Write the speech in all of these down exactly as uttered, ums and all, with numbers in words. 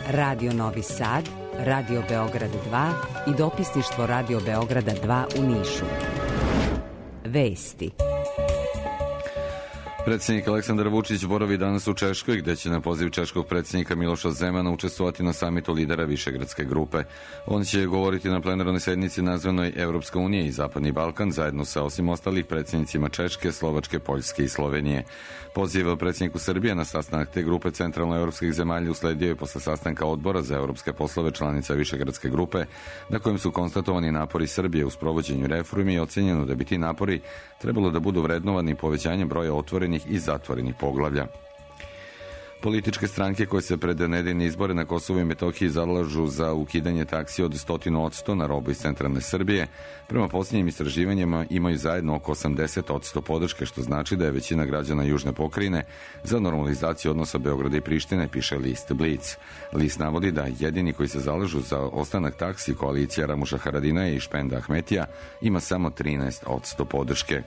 Radio Novi Sad, Radio Beograd dva i dopisništvo Radio Beograda dva u Nišu. Vesti. Predsjednik Aleksandar Vučić boravi danas u Češkoj, gde će na poziv češkog predsjednika Miloša Zemana učestvovati na samitu lidera Višegradske grupe. On će govoriti na plenarnoj sednici nazvanoj Evropska unija i Zapadni Balkan, zajedno sa osim ostalih predsjednicima Češke, Slovačke, Poljske i Slovenije. Poziv predsjedniku Srbije na sastanak te grupe centralnoevropskih zemalja usledio je posle sastanka odbora za evropske poslove članica Višegradske grupe, na kojem su konstatovani napori Srbije u sprovođenju reformi i ocenjeno da bi ti napori trebalo da budu vrednovani povećanjem broja otvorenih i zatvorenih poglavlja. Političke stranke koje se pred nedeljne izbore na Kosovu i Metohiji zalažu za ukidanje taksi od sto posto na robu iz centralne Srbije, prema posljednjim istraživanjima imaju zajedno oko osamdeset posto podrške, što znači da je većina građana južne pokrajine za normalizaciju odnosa Beograda i Prištine, piše list Blic. List navodi da jedini koji se zalažu za ostanak taksi, koalicija Ramuša Haradinaja i Špenda Ahmetija, ima samo trinaest posto podrške.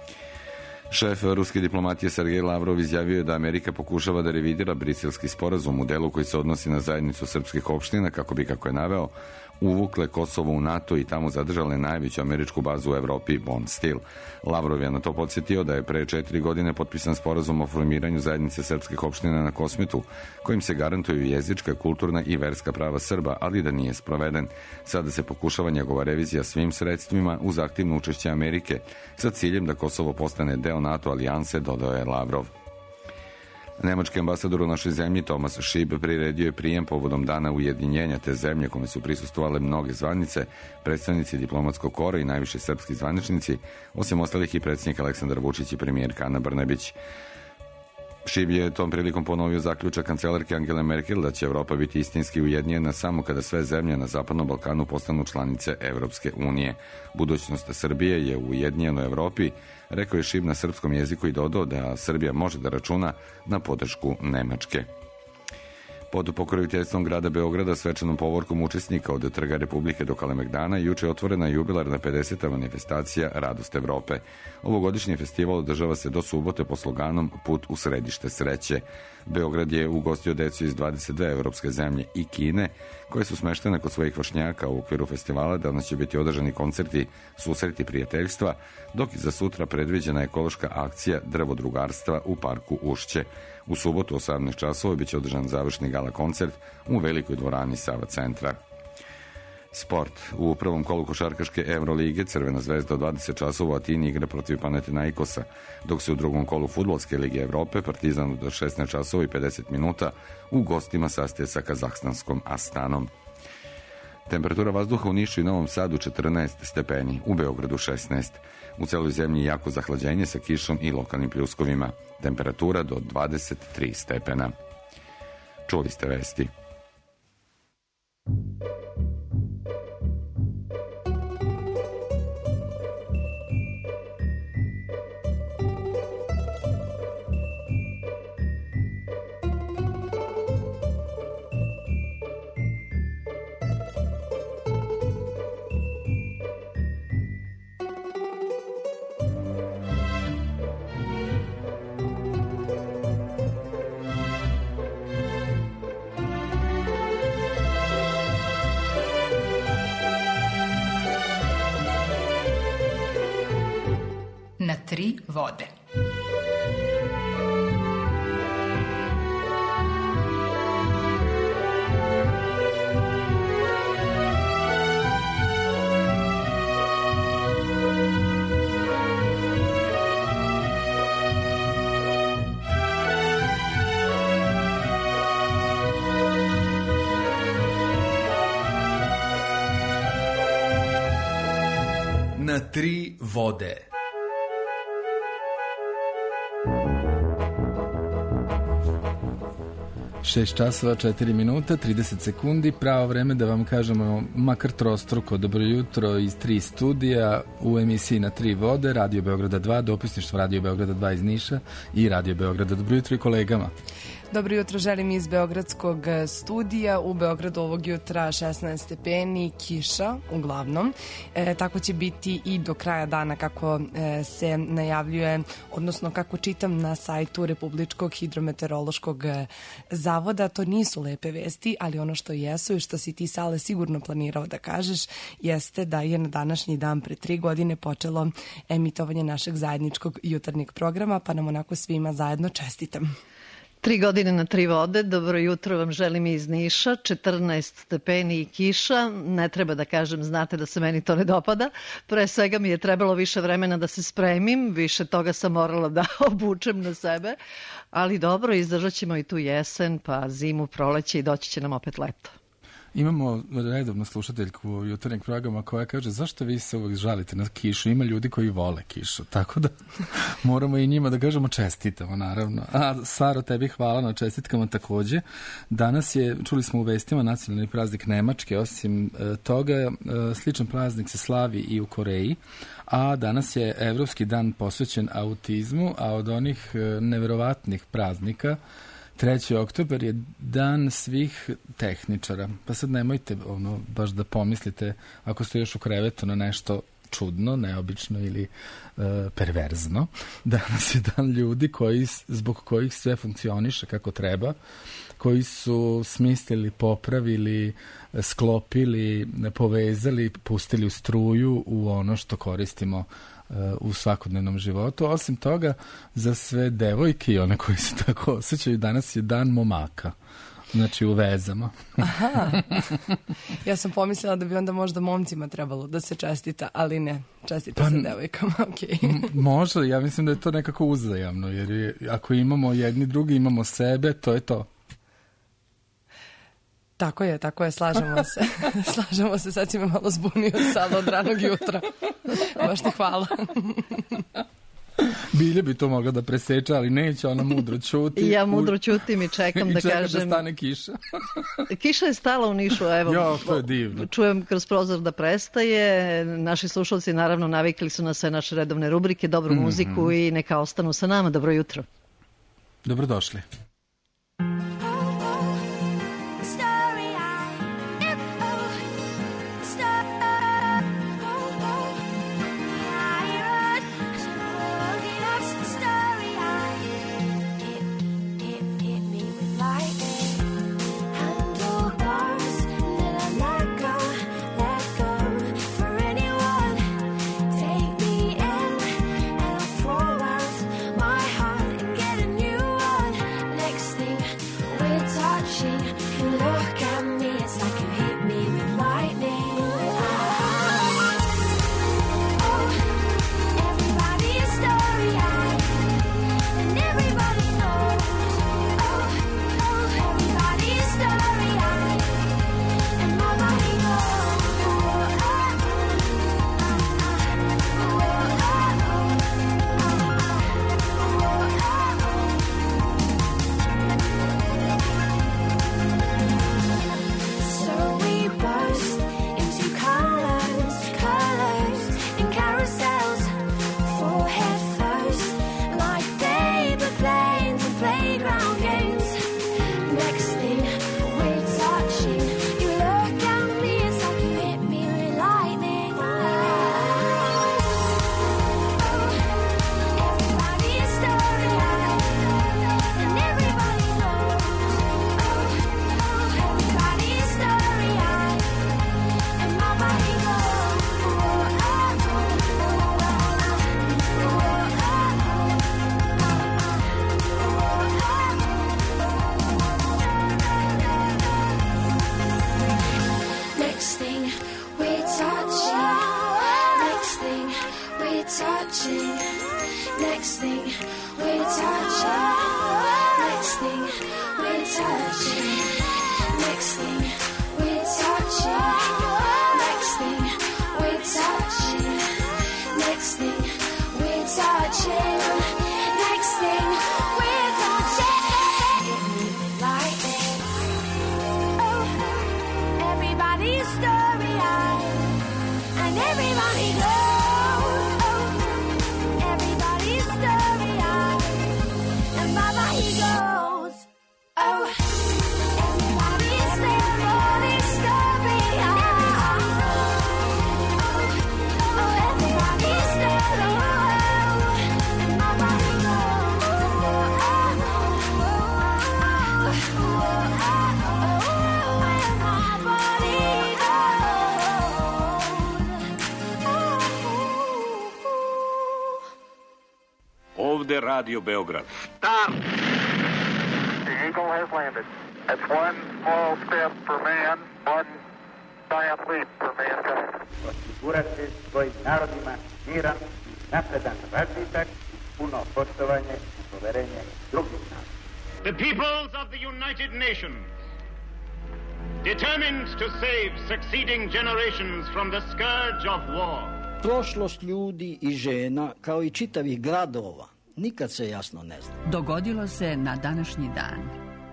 Šef ruske diplomatije Sergej Lavrov izjavio je da Amerika pokušava da revidira briselski sporazum u delu koji se odnosi na zajednicu srpskih opština kako bi, kako je naveo, uvukle Kosovo u NATO i tamo zadržale najveću američku bazu u Evropi, Bond Steel. Lavrov je na to podsjetio da je pre četiri godine potpisan sporazum o formiranju zajednice srpskih opština na Kosmetu, kojim se garantuju jezička, kulturna i verska prava Srba, ali da nije sproveden. Sada se pokušava njegova revizija svim sredstvima uz aktivno učešće Amerike sa ciljem da Kosovo postane deo NATO alijanse, dodao je Lavrov. Nemački ambasador u našoj zemlji Tomas Šib priredio je prijem povodom dana ujedinjenja te zemlje, kome su prisustvovale mnoge zvanice, predstavnici diplomatskog kora i najviše srpski zvaničnici, osim ostalih i predsjednik Aleksandar Vučić i premijerka Ana Brnabić. Šib je tom prilikom ponovio zaključak kancelarke Angele Merkel da će Evropa biti istinski ujedinjena samo kada sve zemlje na Zapadnom Balkanu postanu članice Evropske unije. Budućnost Srbije je u ujedinjenoj Evropi, rekao je Šib na srpskom jeziku i dodao da Srbija može da računa na podršku Nemačke. Pod pokroviteljstvom grada Beograda svečanom povorkom učesnika od Trga Republike do Kalemegdana juče je otvorena jubilarna pedeseta manifestacija Radost Evrope. Ovogodišnji festival održava se do subote po sloganom Put u središte sreće. Beograd je ugostio decu iz dvadeset dve evropske zemlje i Kine, koje su smeštene kod svojih vršnjaka. U okviru festivala danas će biti održani koncerti Susreti prijateljstva, dok i za sutra predviđena ekološka akcija Drvodrugarstva u parku Ušće. U subotu u osamnaest časova biće održan završni gala koncert u velikoj dvorani Sava centra. Sport. U prvom kolu košarkaške Evrolige Crvena zvezda od dvadeset časova u Atini igra protiv Panathinaikosa, dok se u drugom kolu Fudbalske lige Evrope Partizan od šesnaest časova i pedeset minuta u gostima sastaje sa kazahstanskom Astanom. Temperatura vazduha u Nišu i Novom Sadu četrnaest stepeni, u Beogradu šesnaest. U celoj zemlji jako zahlađenje sa kišom i lokalnim pljuskovima. Temperatura do dvadeset tri stepena. Čuli ste vesti. Tri vode. Na tri vode. šest časova, četiri minuta, trideset sekundi, pravo vreme da vam kažemo makar trostruko dobro jutro iz tri studija u emisiji Na tri vode, Radio Beograda dva, dopisništvo Radio Beograda dva iz Niša i Radio Beograda. Dobro jutro i kolegama. Dobro jutro, želim iz Beogradskog studija. U Beogradu ovog jutra šesnaest stepeni, kiša uglavnom. E, tako će biti i do kraja dana kako e, se najavljuje, odnosno kako čitam na sajtu Republičkog hidrometeorološkog zavoda. To nisu lepe vesti, ali ono što jesu i što si ti, Sale, sigurno planirao da kažeš jeste da je na današnji dan pre tri godine počelo emitovanje našeg zajedničkog jutarnjeg programa, pa nam onako svima zajedno čestitam. Tri godine na tri vode, dobro jutro vam želim iz Niša, četrnaest stepeni i kiša, ne treba da kažem, znate da se meni to ne dopada, pre svega mi je trebalo više vremena da se spremim, više toga sam morala da obučem na sebe, ali dobro, izdržat ćemo i tu jesen, pa zimu, proleće i doći će nam opet leto. Imamo redovno slušateljku jutarnjeg programa koja kaže zašto vi se uvek žalite na kišu, ima ljudi koji vole kišu, tako da moramo i njima da kažemo čestitamo, naravno. A Saro, tebi hvala na čestitkama takođe. Danas je, čuli smo u vestima, nacionalni praznik Nemačke, osim e, toga e, sličan praznik se slavi i u Koreji, a danas je Evropski dan posvećen autizmu, a od onih e, neverovatnih praznika treći oktobar je dan svih tehničara. Pa sad nemojte ono, baš da pomislite ako ste još u krevetu na nešto čudno, neobično ili e, perverzno. Danas je dan ljudi koji, zbog kojih sve funkcioniše kako treba, koji su smislili, popravili, sklopili, povezali, pustili u struju u ono što koristimo u svakodnevnom životu. Osim toga, za sve devojke i one koji se tako osjećaju, danas je dan momaka. Znači u vezama. Aha. Ja sam pomislila da bi onda možda momcima trebalo da se čestita, ali ne. Čestita pa, se devojkama, okej. Okay. Može, ja mislim da je to nekako uzajamno, jer je, ako imamo jedni drugi, imamo sebe, to je to. Tako je, tako je, slažemo se. Slažemo se, sad si me malo zbunio sada od ranog jutra. Baš ti hvala. Bilje bi to mogla da preseče, ali neće, ona mudro ćuti. Ja mudro ćutim i čekam i da čeka kažem... da stane kiša. Kiša je stala u Nišu, evo. Jo, to je divno. Čujem kroz prozor da prestaje. Naši slušalci naravno navikli su na sve naše redovne rubrike, dobru mm-hmm. muziku i neka ostanu sa nama. Dobro jutro. Dobrodošli. bude Radio Beograd. Start! The Eagle has landed. That's one small step for man, one giant leap for mankind. Osigurati svojim narodima miran i napredan razvitak, puno poštovanje i poverenje drugih naroda. The peoples of the United Nations, determined to save succeeding generations from the scourge of war. Prošlost ljudi i žena, kao i čitavih gradova, nikad se jasno ne zna. Dogodilo se na današnji dan.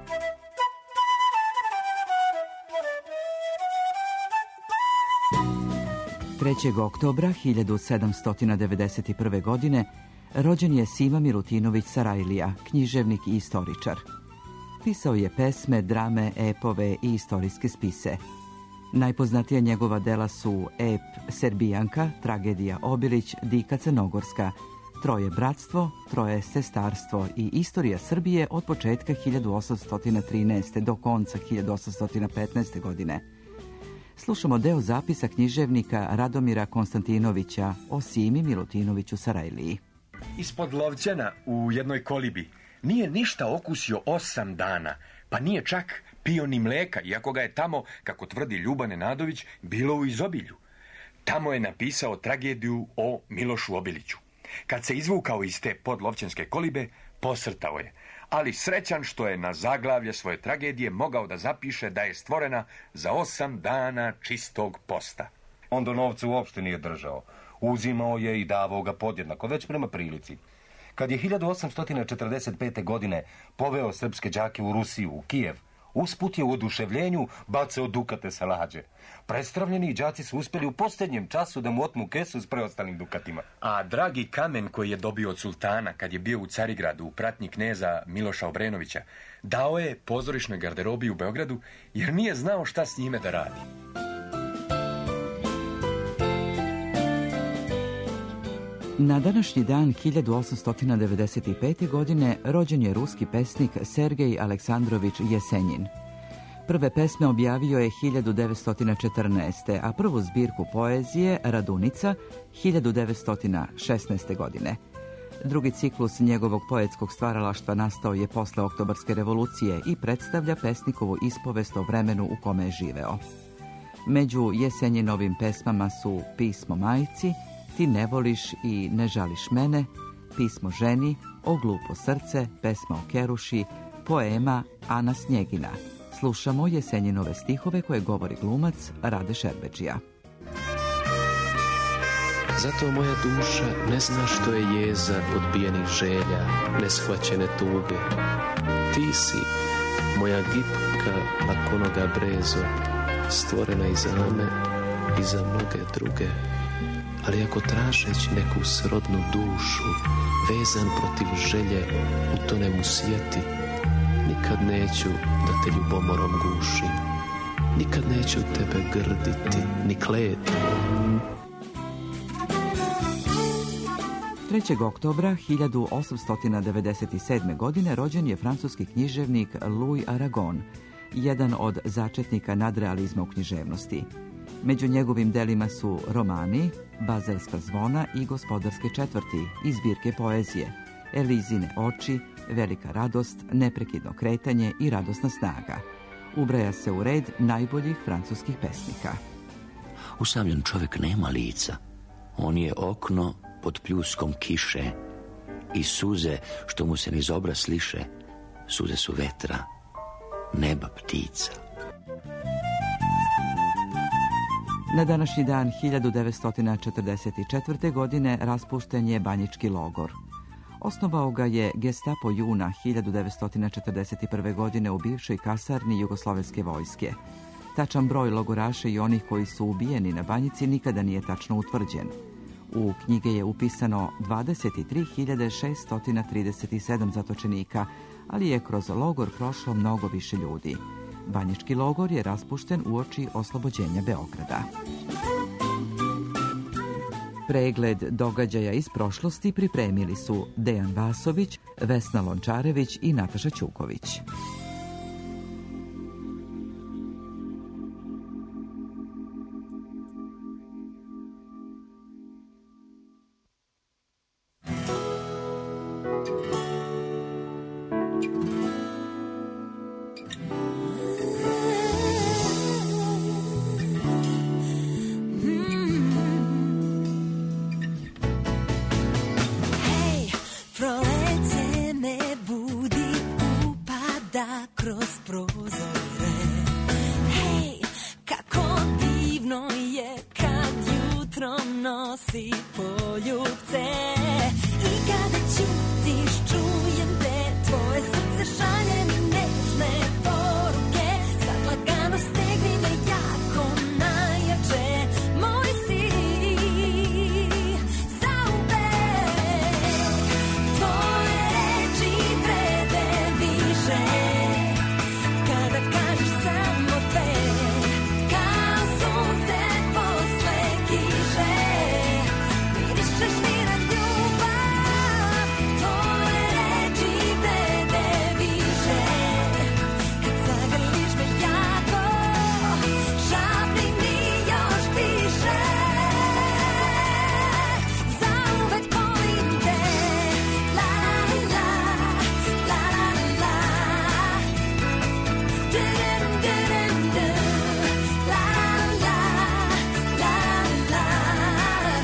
trećeg oktobra hiljadu sedamsto devedeset prve. godine rođen je Sima Milutinović Sarajlija, književnik i istoričar. Pisao je pesme, drame, epove i istorijske spise. Najpoznatija njegova dela su ep Serbijanka, tragedija Obilić, Dika Crnogorska, Troje bratstvo, Troje sestarstvo i Istorija Srbije od početka hiljadu osamsto trinaeste. do konca hiljadu osamsto petnaeste. godine. Slušamo deo zapisa književnika Radomira Konstantinovića o Simi Milutinoviću Sarajliji. Ispod Lovćana u jednoj kolibi nije ništa okusio osam dana, pa nije čak pio ni mleka, iako ga je tamo, kako tvrdi Ljuba Nenadović, bilo u izobilju. Tamo je napisao tragediju o Milošu Obiliću. Kad se izvukao iz te podlovćanske kolibe, posrtao je, ali srećan što je na zaglavlje svoje tragedije mogao da zapiše da je stvorena za osam dana čistog posta. On do novca uopšte nije držao. Uzimao je i davao ga podjednako, već prema prilici. Kad je hiljadu osamsto četrdeset pete. godine poveo srpske đake u Rusiju, u Kijev, usput je u oduševljenju bacao dukate sa lađe. Prestravljeni đaci su uspjeli u posljednjem času da mu otmu kesu s preostalim dukatima. A dragi kamen koji je dobio od sultana kad je bio u Carigradu u pratnji kneza Miloša Obrenovića, dao je pozorišnoj garderobi u Beogradu jer nije znao šta s njime da radi. Na današnji dan hiljadu osamsto devedeset pete. godine rođen je ruski pesnik Sergej Aleksandrovič Jesenjin. Prve pesme objavio je hiljadu devetsto četrnaeste. a prvu zbirku poezije Radunica hiljadu devetsto šesnaeste. godine. Drugi ciklus njegovog poetskog stvaralaštva nastao je posle Oktobarske revolucije i predstavlja pesnikovu ispovest o vremenu u kome je živeo. Među Jesenjinovim pesmama su Pismo majci, Ti ne voliš i ne žališ mene, Pismo ženi, O glupo srce, pesma o keruši, poema Ana Snjegina. Slušamo Jesenjinove stihove koje govori glumac Rade Šerbedžija. Zato moja duša ne zna što je jeza odbijenih želja, neshvaćene tuge. Ti si, moja gipka lakonoga brezo, stvorena i za me i za mnoge druge. Ali ako tražeć neku srodnu dušu, vezan protiv želje, utonem u sjeti, nikad neću da te ljubomorom gušim, nikad neću tebe grditi, ni kleti. trećeg oktobra hiljadu osamsto devedeset sedme. godine rođen je francuski književnik Louis Aragon, jedan od začetnika nadrealizma u književnosti. Među njegovim delima su romani Bazelska zvona i Gospodarske četvrti iz zbirke poezije, Elizine oči, Velika radost, Neprekidno kretanje i Radosna snaga. Ubraja se u red najboljih francuskih pesnika. Usamljen čovjek nema lica. On je okno pod pljuskom kiše i suze što mu se niz obraz liše, suze su vetra, neba ptica. Na današnji dan hiljadu devetsto četrdeset četvrte. godine raspušten je Banjički logor. Osnovao ga je Gestapo juna hiljadu devetsto četrdeset prve. godine u bivšoj kasarni Jugoslovenske vojske. Tačan broj logoraša i onih koji su ubijeni na Banjici nikada nije tačno utvrđen. U knjige je upisano dvadeset tri hiljade šeststo trideset sedam zatočenika, ali je kroz logor prošlo mnogo više ljudi. Banjički logor je raspušten uoči oslobođenja Beograda. Pregled događaja iz prošlosti pripremili su Dejan Vasović, Vesna Lončarević i Nataša Ćuković. gleda kroz prozore. Hej, kako divno je kad jutro nosi poljubce. I kada ćutiš čujem te tvoje srce šalje mi nežne poruke. Sad lagano stegni me jako najjače, moj si zauvek. Tvoje reči vrede više kada kažeš samo te, kao sunce posle kiše. Mirišeš mi na ljubav, tvoje reči vrede više kad zagrliš me jako, šapni mi još više. Zauvek volim te, la la la, la la la, dum dum dum, la la la, la la.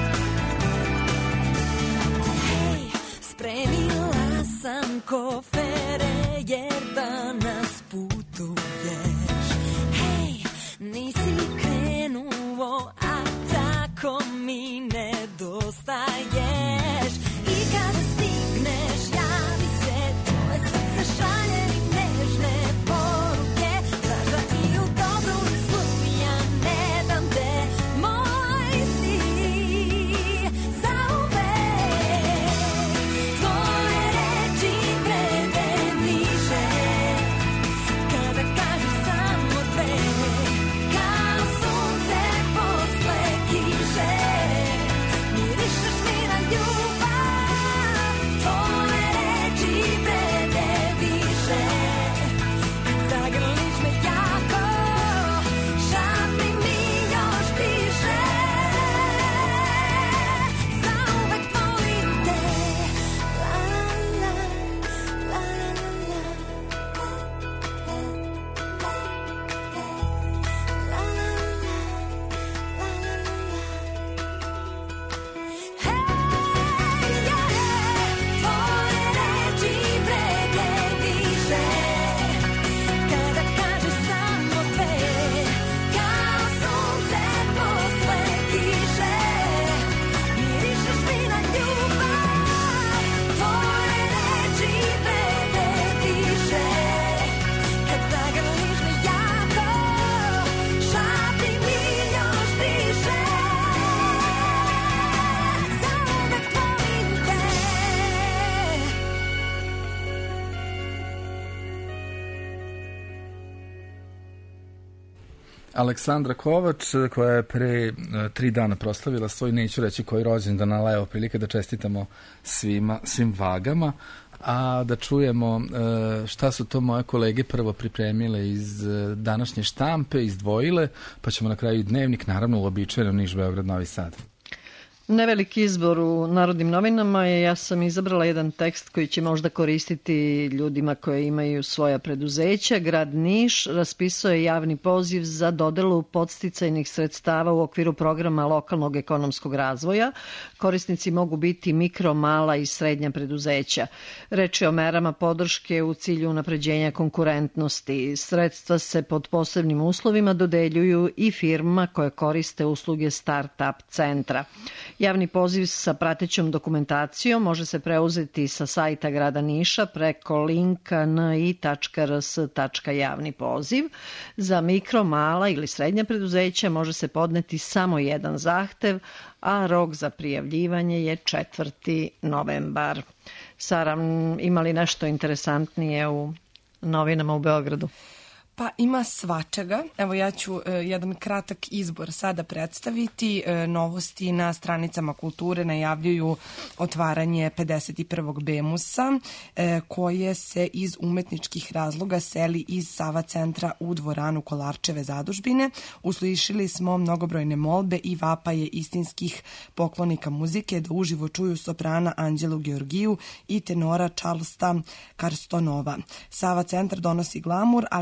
Hej, spremila sam kofere jer danas putuješ. Hej, nisi krenuo, a tako mi nedostaješ. I kada stigneš, javi se, tvoje srce šalje mi nežne poruke. Znaš da i u dobru i zlu ja ne dam te, moj si zauvek. Tvoje reči vrede više kada kažeš samo dve, kao sunce posle kiše. Mirišeš mi na ljubav, tvoje reči vrede više kad zagrliš me jako, šapni mi još više. Zauvek volim te, la la la, la la tvoje reči vrede više kada kažeš samo dve, kao sunce posle kiše. Mirišeš mi na ljubav, tvoje reči vrede više kad zagrliš me jako, šapni mi još više. Zauvek volim te. Aleksandra Kovač, koja je pre e, tri dana proslavila svoj, neću reći koji rođendan, ali evo prilike da čestitamo svima, svim vagama, a da čujemo e, šta su to moje kolege prvo pripremile iz e, današnje štampe, izdvojile, pa ćemo na kraju i dnevnik, naravno uobičajeno Niš, Beograd, Novi Sad. Neveliki izbor u Narodnim novinama je, ja sam izabrala jedan tekst koji će možda koristiti ljudima koji imaju svoja preduzeća. Grad Niš raspisao je javni poziv za dodelu podsticajnih sredstava u okviru programa lokalnog ekonomskog razvoja. Korisnici mogu biti mikro, mala i srednja preduzeća. Reč je o merama podrške u cilju unapređenja konkurentnosti. Sredstva se pod posebnim uslovima dodeljuju i firmama koje koriste usluge Start-up centra. Javni poziv sa pratećom dokumentacijom može se preuzeti sa sajta grada Niša preko linka ni tačka r s tačka javni poziv. Za mikro, mala ili srednja preduzeća može se podneti samo jedan zahtev, a rok za prijavljivanje je četvrti novembar. Sara, ima li nešto interesantnije u novinama u Beogradu? Pa ima svačega. Evo ja ću e, jedan kratak izbor sada predstaviti. E, novosti na stranicama kulture najavljuju otvaranje pedeset prvog Bemusa e, koje se iz umetničkih razloga seli iz Sava centra u dvoranu Kolarčeve zadužbine. Uslišili smo mnogobrojne molbe i vapaje istinskih poklonika muzike da uživo čuju soprana Anđelu Georgiju i tenora Charlesta Karstonova. Sava centar donosi glamur, ali smo se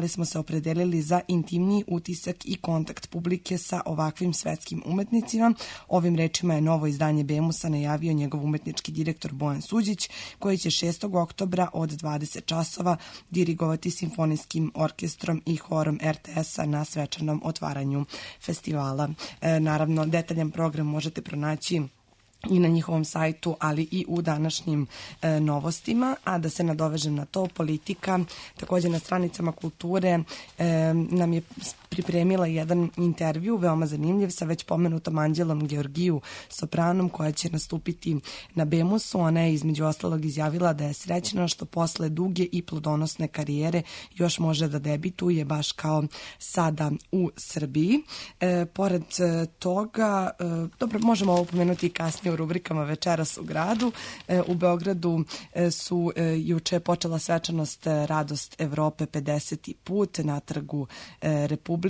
opredelili za intimniji utisak i kontakt publike sa ovakvim svetskim umetnicima. Ovim rečima je novo izdanje Bemusa najavio njegov umetnički direktor Bojan Suđić, koji će šestog oktobra od dvadeset časova dirigovati simfonijskim orkestrom i horom er te es-a na svečanom otvaranju festivala. E, naravno, detaljan program možete pronaći i na njihovom sajtu, ali i u današnjim e, novostima. A da se nadovežem na to, Politika također na stranicama kulture e, nam je pripremila jedan intervju, veoma zanimljiv, sa već pomenutom Anđelom Georgiju, sopranom, koja će nastupiti na Bemusu. Ona je između ostalog izjavila da je srećna što posle duge i plodonosne karijere još može da debituje baš kao sada u Srbiji. E, pored toga, e, dobro, možemo ovo pomenuti i kasnije u rubrikama Večeras u gradu. E, u Beogradu e, su e, juče počela svečanost e, Radost Evrope pedeseti put na trgu e, Republike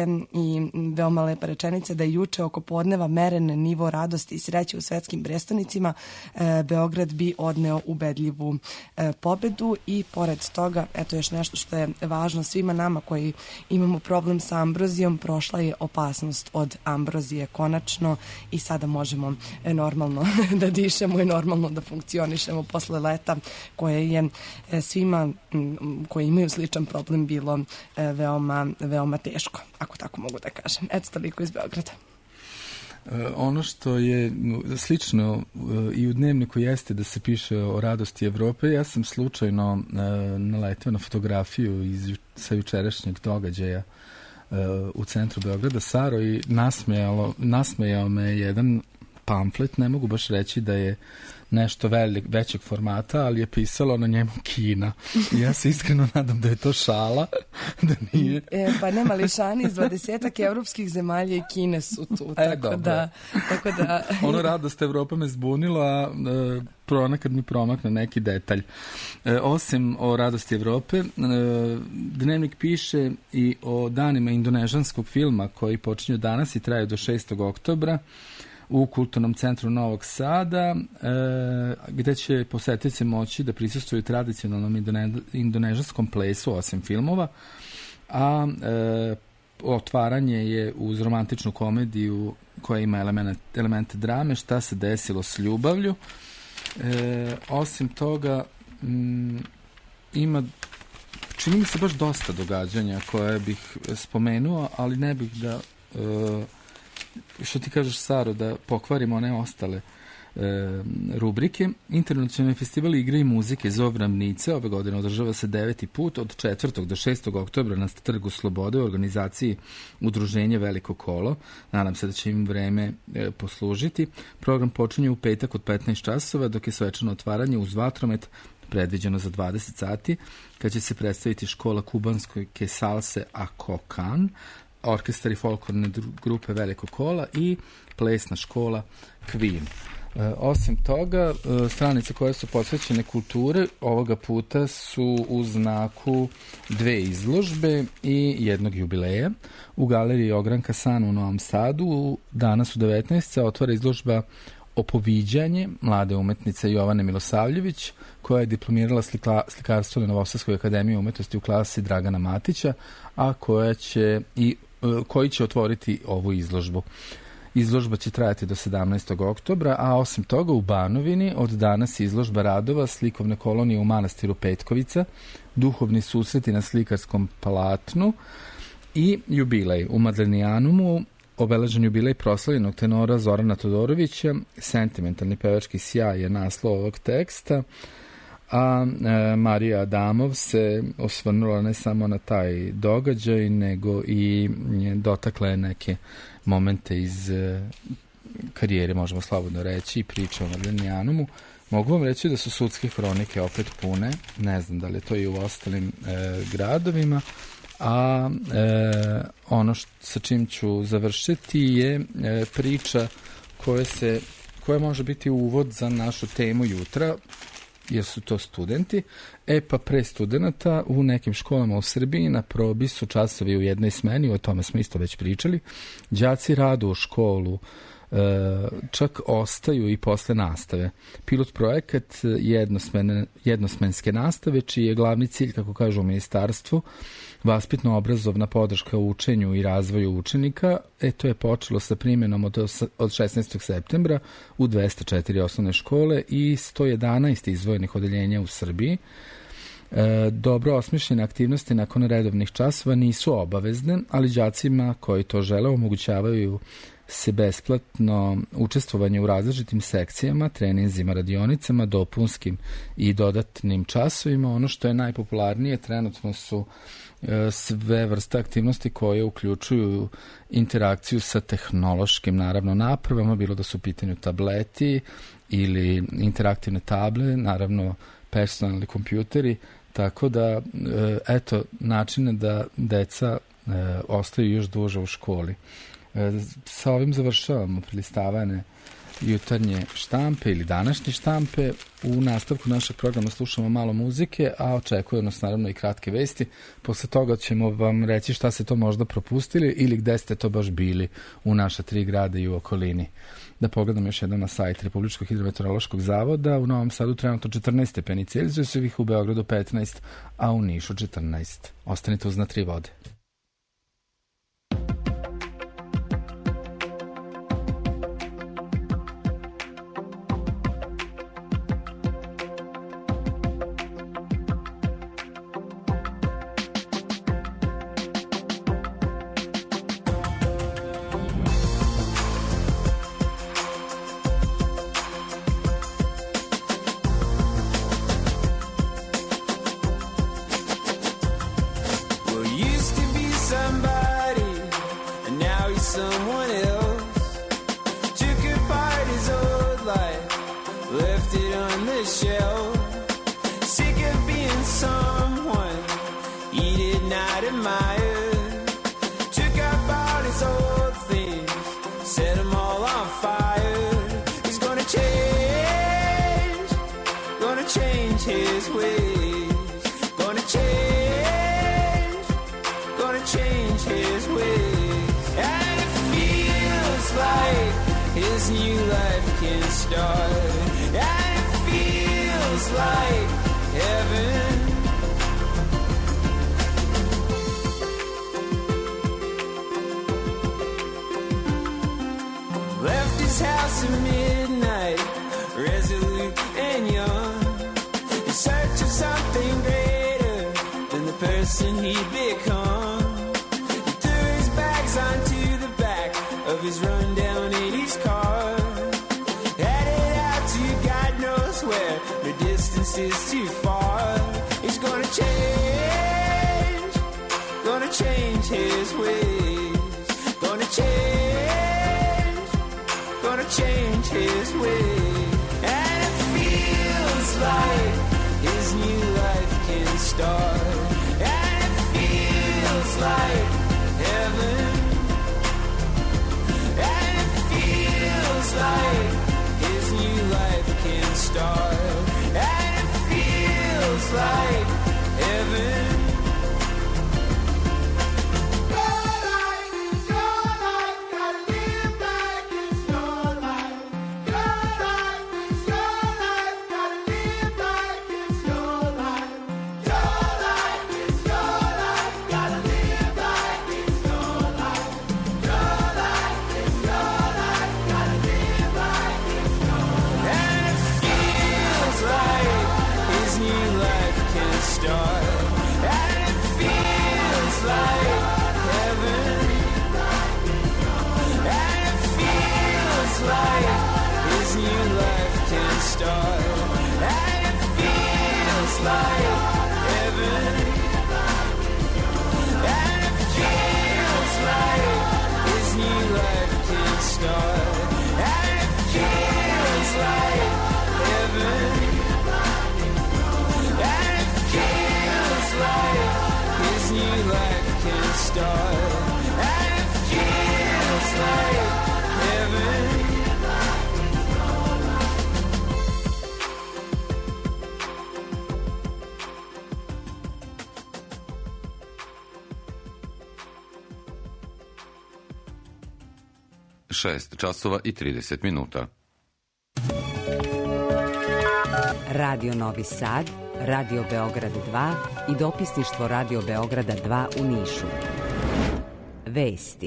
i veoma lepa rečenica da je juče oko podneva meren nivo radosti i sreće u svetskim prestonicima. E, Beograd bi odneo ubedljivu e, pobedu i pored toga, eto još nešto što je važno svima nama koji imamo problem sa ambrozijom, prošla je opasnost od ambrozije konačno i sada možemo e, normalno da dišemo i normalno da funkcionišemo posle leta koje je e, svima m, koji imaju sličan problem bilo e, veoma, veoma teško, ako tako mogu da kažem. Eto, toliko iz Beograda. E, ono što je slično e, i u dnevniku jeste da se piše o radosti Evrope. Ja sam slučajno e, naletio na fotografiju iz, sa jučerašnjeg događaja e, u centru Beograda, Saro, i nasmejalo, nasmejao me jedan pamflet, ne mogu baš reći da je nešto velik, većeg formata, ali je pisalo na njemu Kina. I ja se iskreno nadam da je to šala, da nije. E, pa nema lišani, iz dvadesetak evropskih zemalja i Kine su tu. E, tako, dobro. da, tako da... Ono Radost Evropa me zbunila, a e, ponekad mi promakne neki detalj. E, osim o Radosti Evrope, e, dnevnik piše i o danima indonežanskog filma koji počinju danas i traju do šestog oktobra u Kulturnom centru Novog Sada, e, gde će posetioci moći da prisustvuju tradicionalnom indone, indonežanskom plesu osim filmova, a e, otvaranje je uz romantičnu komediju koja ima element, elemente drame, Šta se desilo s ljubavlju. E, osim toga m, ima, čini mi se, baš dosta događanja koje bih spomenuo, ali ne bih da e, što ti kažeš, Saro, da pokvarimo one ostale e, rubrike. Internacionalni festival igre i muzike Zov Ravnice ove godine održava se deveti put od četvrtog do šestog oktobra na Trgu Slobode u organizaciji Udruženja Veliko kolo. Nadam se da će im vreme e, poslužiti. Program počinje u petak od petnaest časova, dok je svečano otvaranje uz vatromet predviđeno za dvadeset sati, kad će se predstaviti škola kubanske salse Akokan, orkestar i folklorne grupe Veliko kola i plesna škola Kvin. E, osim toga, e, stranice koje su posvećene kulture ovoga puta su u znaku dve izložbe i jednog jubileja. U galeriji Ogranka San u Novom Sadu danas u devetnaest se otvara izložba Opoviđanje mlade umetnice Jovane Milosavljević, koja je diplomirala slika, slikarstvo na Novosadskoj akademiji umetnosti u klasi Dragana Matića, a koja će i koji će otvoriti ovu izložbu. Izložba će trajati do sedamnaestog oktobra, a osim toga u Banovini od danas izložba radova slikovne kolonije u manastiru Petkovica, duhovni susreti na slikarskom platnu i jubilej u Madlenijanumu, obeležen jubilej proslavljenog tenora Zorana Todorovića, sentimentalni pevački sjaj je naslov ovog teksta, a e, Marija Adamov se osvrnula ne samo na taj događaj, nego i dotakla je neke momente iz e, karijere, možemo slobodno reći, i priče o Madlenijanumu. Mogu vam reći da su sudske hronike opet pune, ne znam da li je to i u ostalim e, gradovima, a e, ono što, sa čim ću završiti je e, priča koja, se, koja može biti uvod za našu temu jutra, jer su to studenti. E pa pre studenta u nekim školama u Srbiji na probi su časovi u jednoj smeni, o tome smo isto već pričali. Đaci radu u školu čak ostaju i posle nastave. Pilot projekat jednosmene, jednosmenske nastave, čiji je glavni cilj, kako kažu u ministarstvu, vaspitno-obrazovna podrška učenju i razvoju učenika, e, to je počelo sa primjenom od, od šesnaestog septembra u dvesta četiri osnovne škole i sto jedanaest izdvojenih odeljenja u Srbiji. E, dobro osmišljene aktivnosti nakon redovnih časova nisu obavezne, ali đacima koji to žele omogućavaju se besplatno učestvovanje u različitim sekcijama, treninzima, radionicama, dopunskim i dodatnim časovima. Ono što je najpopularnije trenutno su e, sve vrste aktivnosti koje uključuju interakciju sa tehnološkim, naravno, napravama, bilo da su u pitanju tableti ili interaktivne table, naravno personalni kompjuteri, tako da, e, eto, načine da deca e, ostaju još duže u školi. Sa ovim završavamo prelistavane jutarnje štampe ili današnje štampe. U nastavku našeg programa slušamo malo muzike, a očekuje nas naravno i kratke vesti. Posle toga ćemo vam reći šta ste to možda propustili ili gde ste to baš bili u naša tri grada i u okolini. Da pogledam još jednom na sajt Republičkog hidrometeorološkog zavoda. U Novom Sadu trenutno četrnaest stepeni Celzijusovih, u Beogradu petnaest, a u Nišu četrnaest. Ostanite uz Na tri vode. šest časova i trideset minuta. Radio Novi Sad, Radio Beograd dva i dopisništvo Radio Beograda dva u Nišu. Vesti.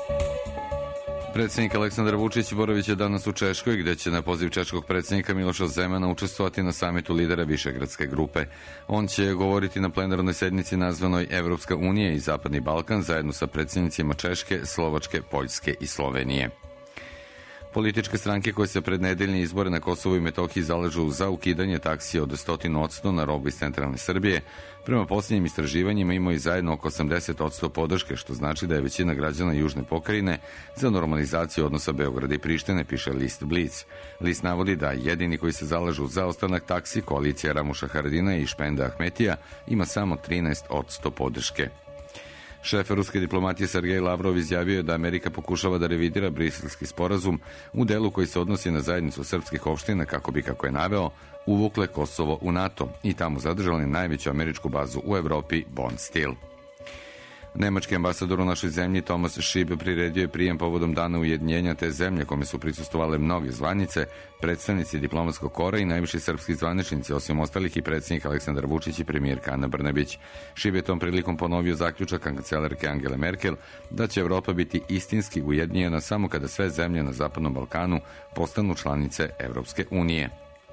Predsjednik Aleksandar Vučić boravit će danas u Češkoj, gde će na poziv češkog predsjednika Miloša Zemana učestvovati na samitu lidera Višegradske grupe. On će govoriti na plenarnoj sednici nazvanoj Evropska unija i Zapadni Balkan zajedno sa predsjednicima Češke, Slovačke, Poljske i Slovenije. Političke stranke koje se pred nedeljne izbore na Kosovu i Metohiji zalažu za ukidanje taksi od sto posto na robu iz centralne Srbije, prema posljednjim istraživanjima imaju zajedno oko osamdeset posto podrške, što znači da je većina građana južne pokrajine za normalizaciju odnosa Beograda i Prištine, piše list Blic. List navodi da jedini koji se zalažu za ostanak taksi, koalicija Ramuša Haradina i Špenda Ahmetija, ima samo trinaest posto podrške. Šef ruske diplomatije Sergej Lavrov izjavio je da Amerika pokušava da revidira briselski sporazum u delu koji se odnosi na zajednicu srpskih opština kako bi, kako je naveo, uvukle Kosovo u NATO i tamo zadržali najveću američku bazu u Evropi, Bond Steel. Nemački ambasador u našoj zemlji Thomas Schieb priredio je prijem povodom dana ujedinjenja te zemlje, kome su prisustvovale mnoge zvanice, predstavnici diplomatskog kora i najviši srpski zvaničnici, osim ostalih i predsjednik Aleksandar Vučić i premijerka Ana Brnabić. Schieb je tom prilikom ponovio zaključak kancelarke Angele Merkel da će Evropa biti istinski ujedinjena samo kada sve zemlje na Zapadnom Balkanu postanu članice Evropske unije.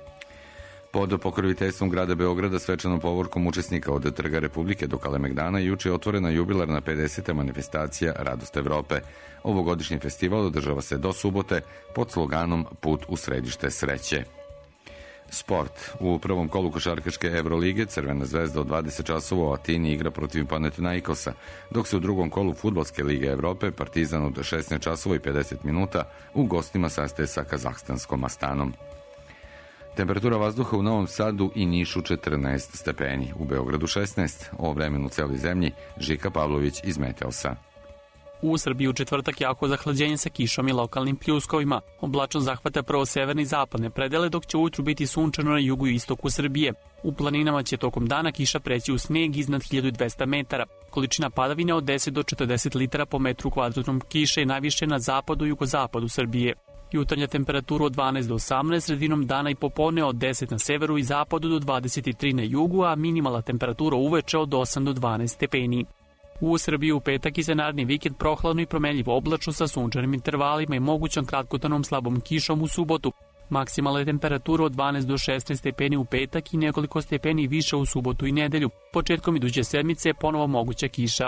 Pod pokroviteljstvom grada Beograda, svečanom povorkom učesnika od Trga Republike do Kalemegdana, juče je otvorena jubilarna pedeseta manifestacija Radost Evrope. Ovogodišnji festival održava se do subote pod sloganom Put u središte sreće. Sport. U prvom kolu košarkaške Evrolige Crvena zvezda od dvadeset časova u Atini igra protiv Panathinaikosa, dok se u drugom kolu Fudbalske lige Evrope Partizan od šesnaest časova i pedeset minuta u gostima sastaje sa kazahstanskom Astanom. Temperatura vazduha u Novom Sadu i Nišu četrnaest stepeni, u Beogradu šesnaest, o vremenu u celoj zemlji Žika Pavlović iz Meteosa. U Srbiji u četvrtak jako zahlađenje sa kišom i lokalnim pljuskovima. Oblačno zahvata prvo severne i zapadne predele, dok će ujutru biti sunčano na jugu i istoku Srbije. U planinama će tokom dana kiša preći u sneg iznad hiljadu dvesta metara. Količina padavine od deset do četrdeset litara po metru kvadratnom kiše je najviše na zapadu i jugozapadu Srbije. Jutarnja temperatura od dvanaest do osamnaest, sredinom dana i popodne od deset na severu i zapadu do dvadeset tri na jugu, a minimalna temperatura uveče od osam do dvanaest stepeni. U Srbiji u petak i za naredni vikend prohladno i promenljivo oblačno sa sunčanim intervalima i mogućom kratkotanom slabom kišom u subotu. Maksimalna temperatura od dvanaest do šesnaest stepeni u petak i nekoliko stepeni više u subotu i nedelju. Početkom iduće sedmice je ponovo moguća kiša.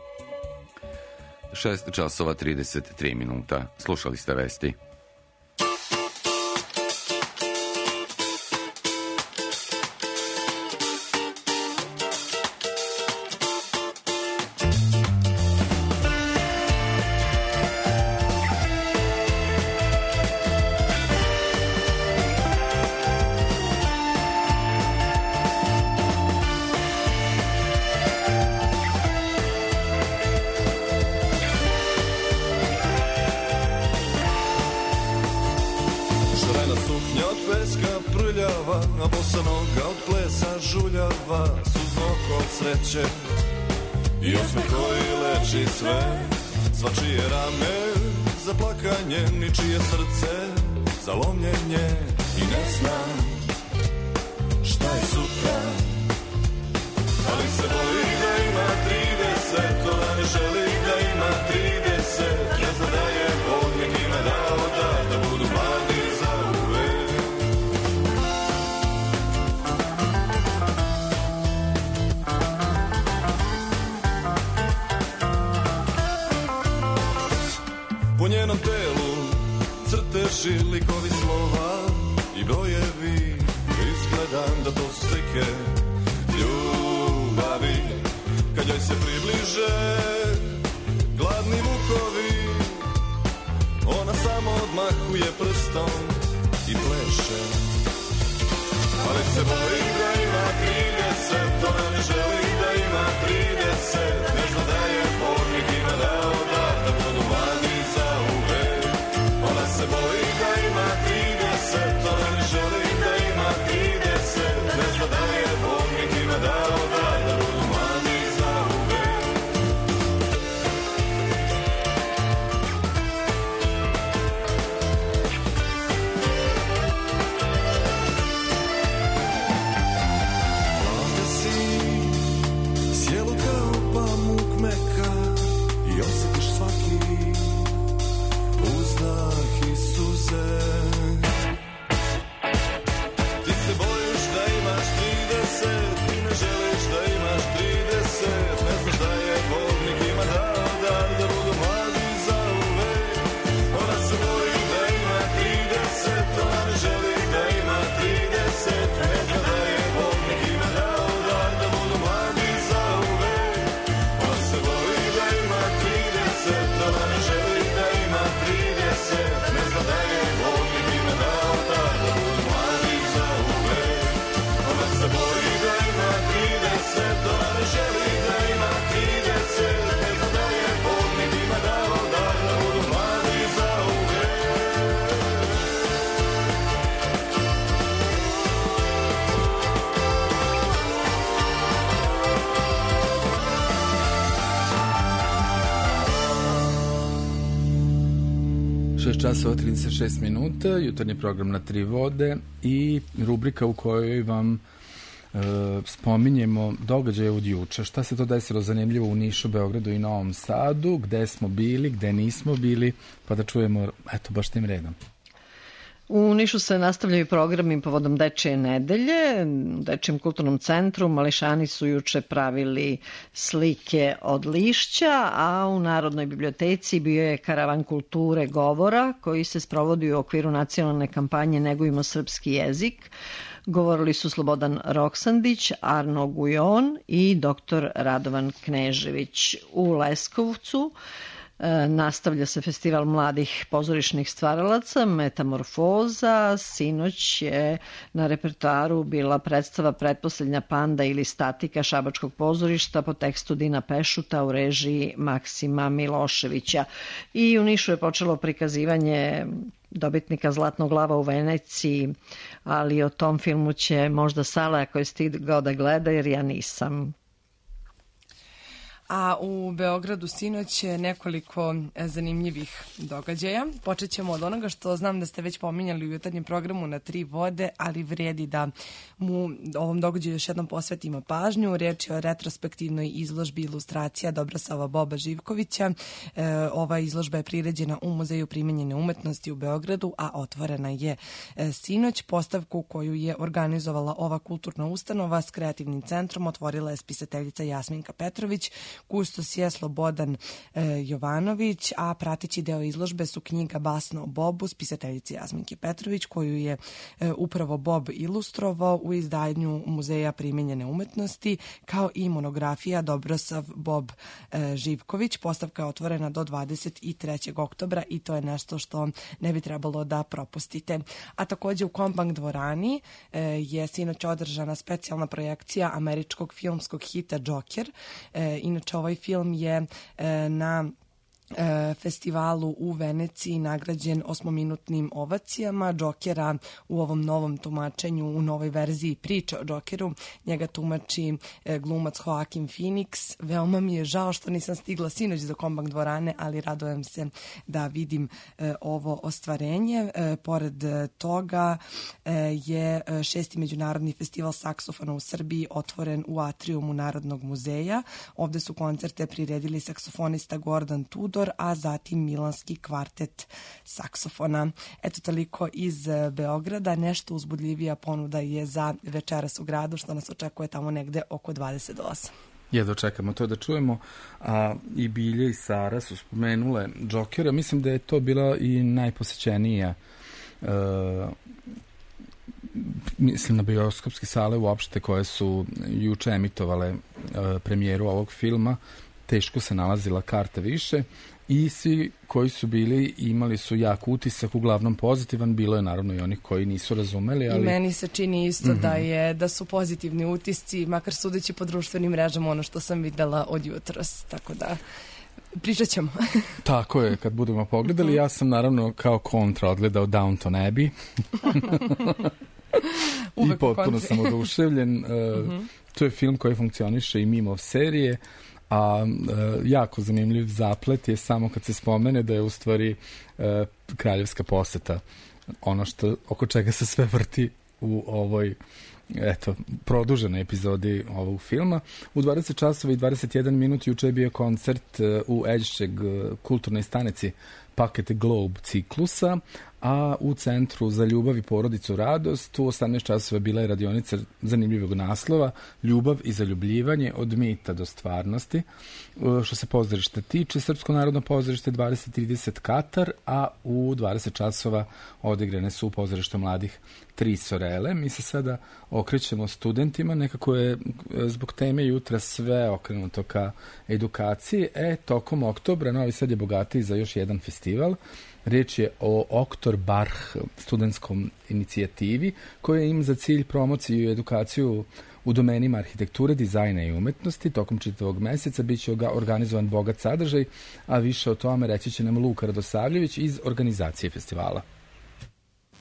šest časova trideset tri minuta. Slušali ste vesti. A bosa noga od plesa žuljava, suzno kod sreće i osmeh koji leči sve. Svačije rame za plakanje, ničije srce za lomljenje. I ne znam šta je sutra, ali se boji da ima trideset. Ona ne želi da ima trideset. Ne zna da je Bog nekima dao da, da budu mladi za uvek. Po njenom telu crteži, likovi slova i brojevi. Izgledam da to su slike ljubavi. Kad joj se približe gladni vukovi, ona samo odmahuje prstom i pleše. Ali se boji da ima trideset. Ona ne želi da ima trideset. Ne zna da je Bog nekima dao da, da budu mladi za uvek. Ona se boji da ima trideset. Ona ne želi da ima trideset. Ne zna da je Bog nekima dao da, da budu mladi za uvek. šest časova trideset šest minuta, jutarnji program na tri vode i rubrika u kojoj vam e, spominjemo događaje od juče. Šta se to desilo zanimljivo u Nišu, Beogradu i Novom Sadu, gde smo bili, gde nismo bili, pa da čujemo, eto, baš tim redom. U Nišu se nastavljaju programi povodom Dečije nedelje. U Dečijem kulturnom centru mališani su juče pravili slike od lišća, a u Narodnoj biblioteci bio je karavan kulture govora koji se sprovodi u okviru nacionalne kampanje Negujmo srpski jezik. Govorili su Slobodan Roksandić, Arno Gujon i doktor Radovan Knežević. U Leskovcu nastavlja se festival mladih pozorišnih stvaralaca Metamorfoza. Sinoć je na repertoaru bila predstava Pretposlednja panda ili statika Šabačkog pozorišta po tekstu Dina Pešuta u režiji Maksima Miloševića. I u Nišu je počelo prikazivanje dobitnika Zlatnog lava u Veneciji, ali o tom filmu će možda Sala, ako je stigao da gleda, jer ja nisam. A u Beogradu sinoć je nekoliko zanimljivih događaja. Počet ćemo od onoga što znam da ste već pominjali u jutarnjem programu na tri vode, ali vredi da mu ovom događaju još jednom posvetimo pažnju. Riječ je o retrospektivnoj izložbi ilustracija Dobrosava Boba Živkovića. E, ova izložba je priređena u Muzeju primenjene umetnosti u Beogradu, a otvorena je e, sinoć. Postavku koju je organizovala ova kulturna ustanova s kreativnim centrom otvorila je spisateljica Jasminka Petrović, kustos je Slobodan e, Jovanović, a prateći deo izložbe su knjiga Basno o Bobu, spisateljice Jasminke Petrović, koju je e, upravo Bob ilustrovao u izdanju Muzeja primenjene umetnosti, kao i monografija Dobrosav Bob e, Živković. Postavka je otvorena do dvadeset trećeg oktobra i to je nešto što ne bi trebalo da propustite. A takođe u Kombank dvorani e, je sinoć održana specijalna projekcija američkog filmskog hita Joker. E, inače, ovaj film je e, na festivalu u Veneciji nagrađen osmominutnim ovacijama. Jokera u ovom novom tumačenju, u novoj verziji priče o Jokeru, njega tumači glumac Joaquin Phoenix. Veoma mi je žao što nisam stigla sinoć do Kombank dvorane, ali radujem se da vidim ovo ostvarenje. Pored toga je šesti međunarodni festival saksofona u Srbiji otvoren u atrijumu Narodnog muzeja. Ovde su koncerte priredili saksofonista Gordon Tudor, a zatim Milanski kvartet saksofona. Eto, toliko iz Beograda. Nešto uzbudljivija ponuda je za večeras u gradu, što nas očekuje tamo negde oko dvadeset osam. Jedno čekamo to da čujemo. A i Bilje i Sara su spomenule Jokera. Mislim da je to bila i najposećenija uh, mislim na bioskopske sale uopšte koje su juče emitovale uh, premijeru ovog filma. Teško se nalazila karta više i svi koji su bili imali su jak utisak, uglavnom pozitivan. Bilo je naravno i onih koji nisu razumeli, ali... I meni se čini isto mm-hmm. da je da su pozitivni utisci, makar sudeći po društvenim mrežama, ono što sam videla od jutros, tako da pričat ćemo. Tako je, kad budemo pogledali. Ja sam naravno kao kontra odgledao Downton Abbey i potpuno sam oduševljen. Mm-hmm. To je film koji funkcioniše i mimo serije, a e, jako zanimljiv zaplet je samo kad se spomene da je u stvari e, kraljevska poseta ono što, oko čega se sve vrti u ovoj eto, produženoj epizodi ovog filma. U dvadeset časova i dvadeset jedan minut juče je bio koncert e, u Eđšeg kulturnoj stanici Paket Globe ciklusa, a u Centru za ljubav i porodicu radost u osamnaest časova bila je radionica zanimljivog naslova Ljubav i zaljubljivanje od mita do stvarnosti. Što se pozorišta tiče, Srpsko narodno pozorište dvadeset trideset Katar, a u dvadeset časova odigrane su u pozorištu mladih tri Sorele. Mi se sada okrećemo studentima, nekako je zbog teme jutra sve okrenuto ka edukaciji. E, tokom oktobra Novi Sad je bogatiji za još jedan festival. Riječ je o Oktor Barh studentskom inicijativi koja ima za cilj promociju i edukaciju u domenima arhitekture, dizajna i umetnosti. Tokom čitavog meseca bit će organizovan bogat sadržaj, a više o tome reći će nam Luka Radosavljević iz organizacije festivala.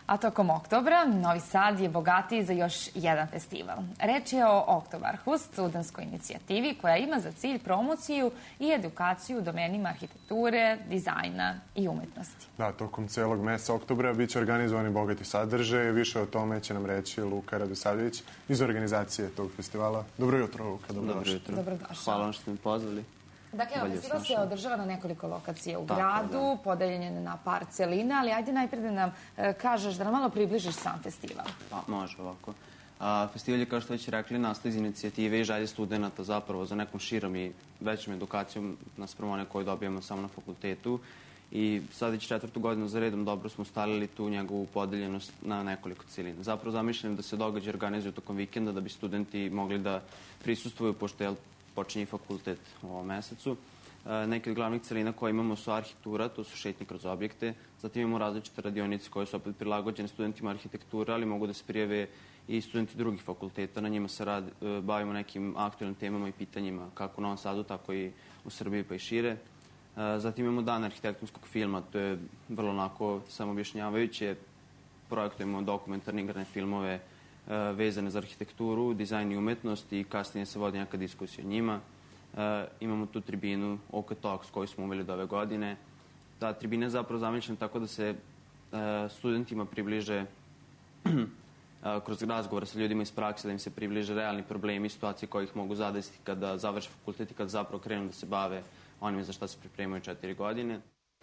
A tokom oktobra Novi Sad je bogatiji za još jedan festival. Reč je o Oktobarhust, studentskoj inicijativi koja ima za cilj promociju i edukaciju u domenima arhitekture, dizajna i umetnosti. Da, tokom celog meseca oktobra biće organizovani bogati sadržaj. Više o tome će nam reći Luka Radosavljević iz organizacije tog festivala. Dobro jutro, Luka. Dobro jutro. Dobrodošao. Hvala vam što ste mi pozvali. Dakle, evo, festival se održava na nekoliko lokacija u Tako, gradu, da. podeljen je na par celina, ali ajde najpre da nam e, kažeš, da nam malo približiš sam festival. Pa, može ovako. A, festival je, kao što već rekli, nastao iz inicijative i želje studenta zapravo za nekom širom i većom edukacijom naspram one koje dobijamo samo na fakultetu. I sad već četvrtu godinu za redom dobro smo ustalili tu njegovu podeljenost na nekoliko celina. Zapravo zamišljam da se događaj organizuju tokom vikenda da bi studenti mogli da prisustvuju, pošto je počinje fakultet u ovom mesecu. Neke od glavnih celina koje imamo su arhitektura, to su šetnje kroz objekte. Zatim imamo različite radionice koje su opet prilagođene studentima arhitekture, ali mogu da se prijave i studenti drugih fakulteta. Na njima se rad, bavimo nekim aktualnim temama i pitanjima, kako u Novom Sadu, tako i u Srbiji pa i šire. Zatim imamo dan arhitektonskog filma, to je vrlo onako samoobjašnjavajuće. Projektujemo dokumentarne igrane filmove vezane za arhitekturu, dizajn i umetnost i kasnije se vodi neka diskusija o njima. E, imamo tu tribinu Oka Talks koju smo uveli do ove godine. Ta tribina je zapravo zamišljena tako da se e, studentima približe e, kroz razgovore sa ljudima iz prakse, da im se približe realni problemi i situacije koje ih mogu zadesiti kada završe fakultet i kada zapravo krenu da se bave onime za šta se pripremaju četiri godine.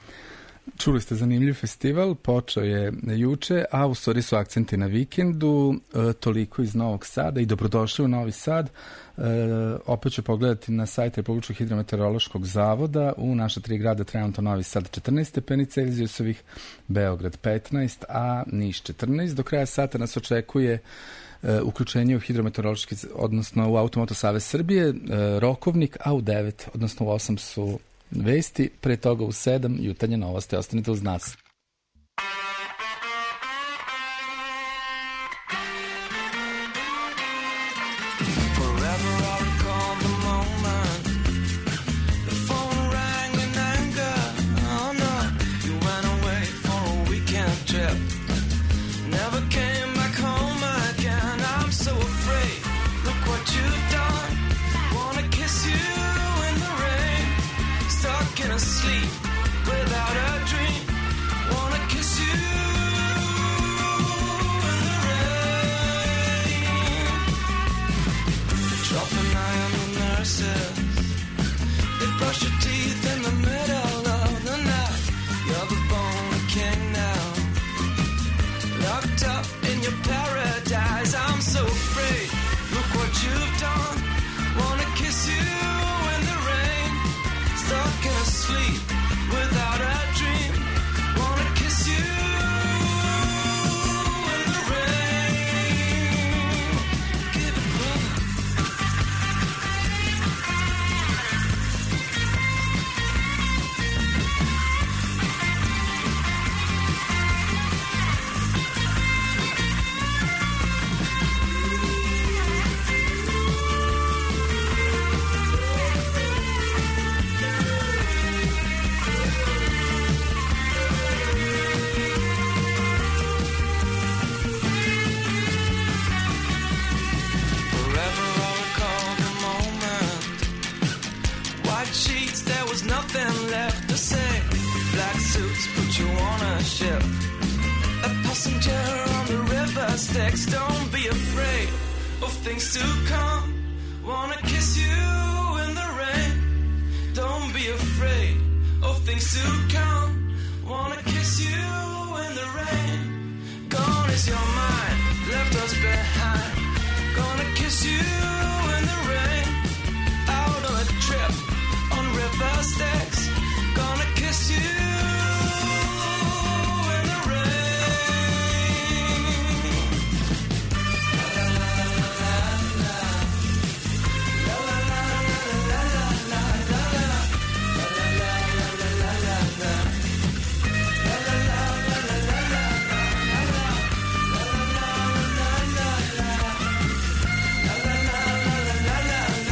Čuli ste zanimljiv festival, počeo je juče, a u stvari su akcenti na vikendu, e, toliko iz Novog Sada i dobrodošli u Novi Sad. E, opet ću pogledati na sajt Republičkog hidrometeorološkog zavoda. U naša tri grada trenutno Novi Sad četrnaest stepeni Celzijusovih, Beograd petnaest, a Niš četrnaest. Do kraja sata nas očekuje e, uključenje u hidrometeorološki, odnosno u Automoto Savez Srbije, e, rokovnik, a u devet, odnosno u osam su vesti, pre toga u sedam jutarnje novosti. Ostanite uz nas. Asleep without a dream, wanna kiss you in the rain. Drop an eye on the nurses, they brush your teeth in the middle of the night. You're the bone king now, locked up in your paradise. I'm so afraid, look what you've done. Wanna kiss you in the rain, stuck in a sleep without a dream. Wanna kiss you in the rain. Give it love. Nothing left to say. Black suits put you on a ship, a passenger on the river Styx. Don't be afraid of things to come. Wanna kiss you in the rain. Don't be afraid of things to come. Wanna kiss you in the rain. Gone is your mind, left us behind. Gonna kiss you in the rain. Out on a trip on river Styx, gonna kiss you in the rain. La la la la la, la la la la la la, la la la la la la la la, la la la la la la la, la la la la la la la, la la la la la la la.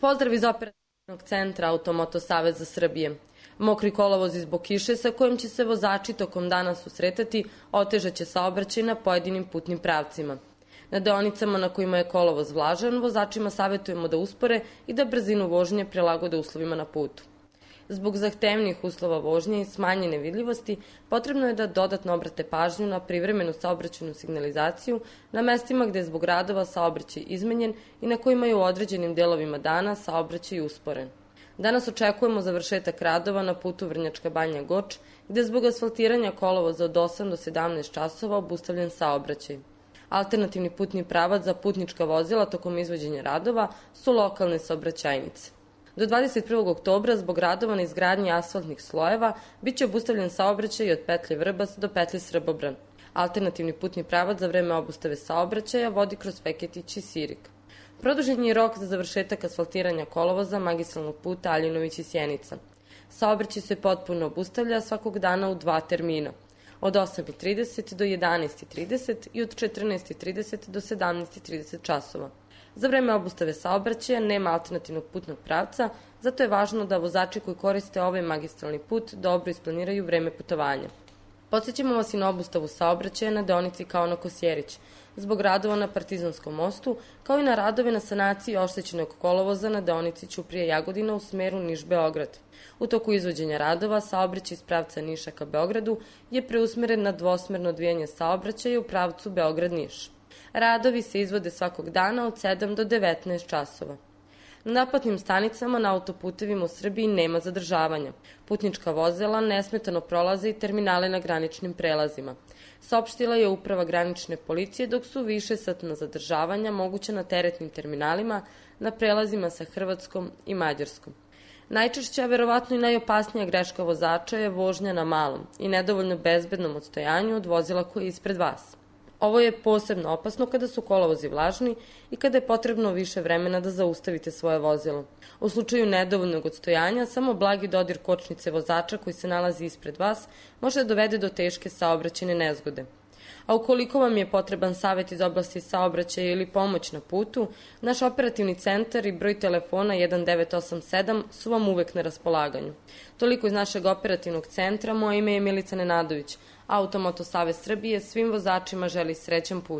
Pozdrav iz operativnog centra Automoto Saveza Srbije. Mokri kolovoz zbog kiše sa kojim će se vozači tokom dana susretati otežaće saobraćaj na pojedinim putnim pravcima. Na deonicama na kojima je kolovoz vlažan, vozačima savjetujemo da uspore i da brzinu vožnje prilagode uslovima na putu. Zbog zahtevnih uslova vožnje i smanjene vidljivosti, potrebno je da dodatno obrate pažnju na privremenu saobraćajnu signalizaciju na mestima gde je zbog radova saobraćaj izmenjen i na kojima je u određenim delovima dana saobraćaj usporen. Danas očekujemo završetak radova na putu Vrnjačka Banja Goč, gde je zbog asfaltiranja kolovoza od osam do sedamnaest časova obustavljen saobraćaj. Alternativni putni pravac za putnička vozila tokom izvođenja radova su lokalne saobraćajnice. Do dvadeset prvog oktobra zbog radova na izgradnji asfaltnih slojeva biće obustavljen saobraćaj od petlje Vrbas do petlje Srbobran. Alternativni putni pravac za vreme obustave saobraćaja vodi kroz Feketić i Sirik. Produžen je rok za završetak asfaltiranja kolovoza magistralnog puta Aljinović i Sjenica. Saobraćaj se potpuno obustavlja svakog dana u dva termina, od osam i trideset do jedanaest i trideset i od četrnaest i trideset do sedamnaest i trideset časova. Za vreme obustave saobraćaja nema alternativnog putnog pravca, zato je važno da vozači koji koriste ovaj magistralni put dobro isplaniraju vreme putovanja. Podsjećamo vas i na obustavu saobraćaja na deonici Kaona Kosjerić, zbog radova na Partizanskom mostu, kao i na radove na sanaciji oštećenog kolovoza na deonici Ćuprija Jagodina u smeru Niš-Beograd. U toku izvođenja radova, saobraćaj iz pravca Niša ka Beogradu je preusmeren na dvosmerno odvijanje saobraćaja u pravcu Beograd-Niš. Radovi se izvode svakog dana od sedam do devetnaest časova. Na naplatnim stanicama na autoputevima u Srbiji nema zadržavanja. Putnička vozila nesmetano prolaze i terminale na graničnim prelazima. Saopštila je uprava granične policije, dok su više satna zadržavanja moguća na teretnim terminalima na prelazima sa Hrvatskom i Mađarskom. Najčešća, a verovatno i najopasnija greška vozača je vožnja na malom i nedovoljno bezbednom odstojanju od vozila koje je ispred vas. Ovo je posebno opasno kada su kolovozi vlažni i kada je potrebno više vremena da zaustavite svoje vozilo. U slučaju nedovoljnog odstojanja, samo blagi dodir kočnice vozača koji se nalazi ispred vas može da dovede do teške saobraćajne nezgode. A ukoliko vam je potreban savjet iz oblasti saobraćaja ili pomoć na putu, naš operativni centar i broj telefona jedan devet osam sedam su vam uvek na raspolaganju. Toliko iz našeg operativnog centra, moje ime je Milica Nenadović. Automoto Savez Srbije svim vozačima želi srećan put.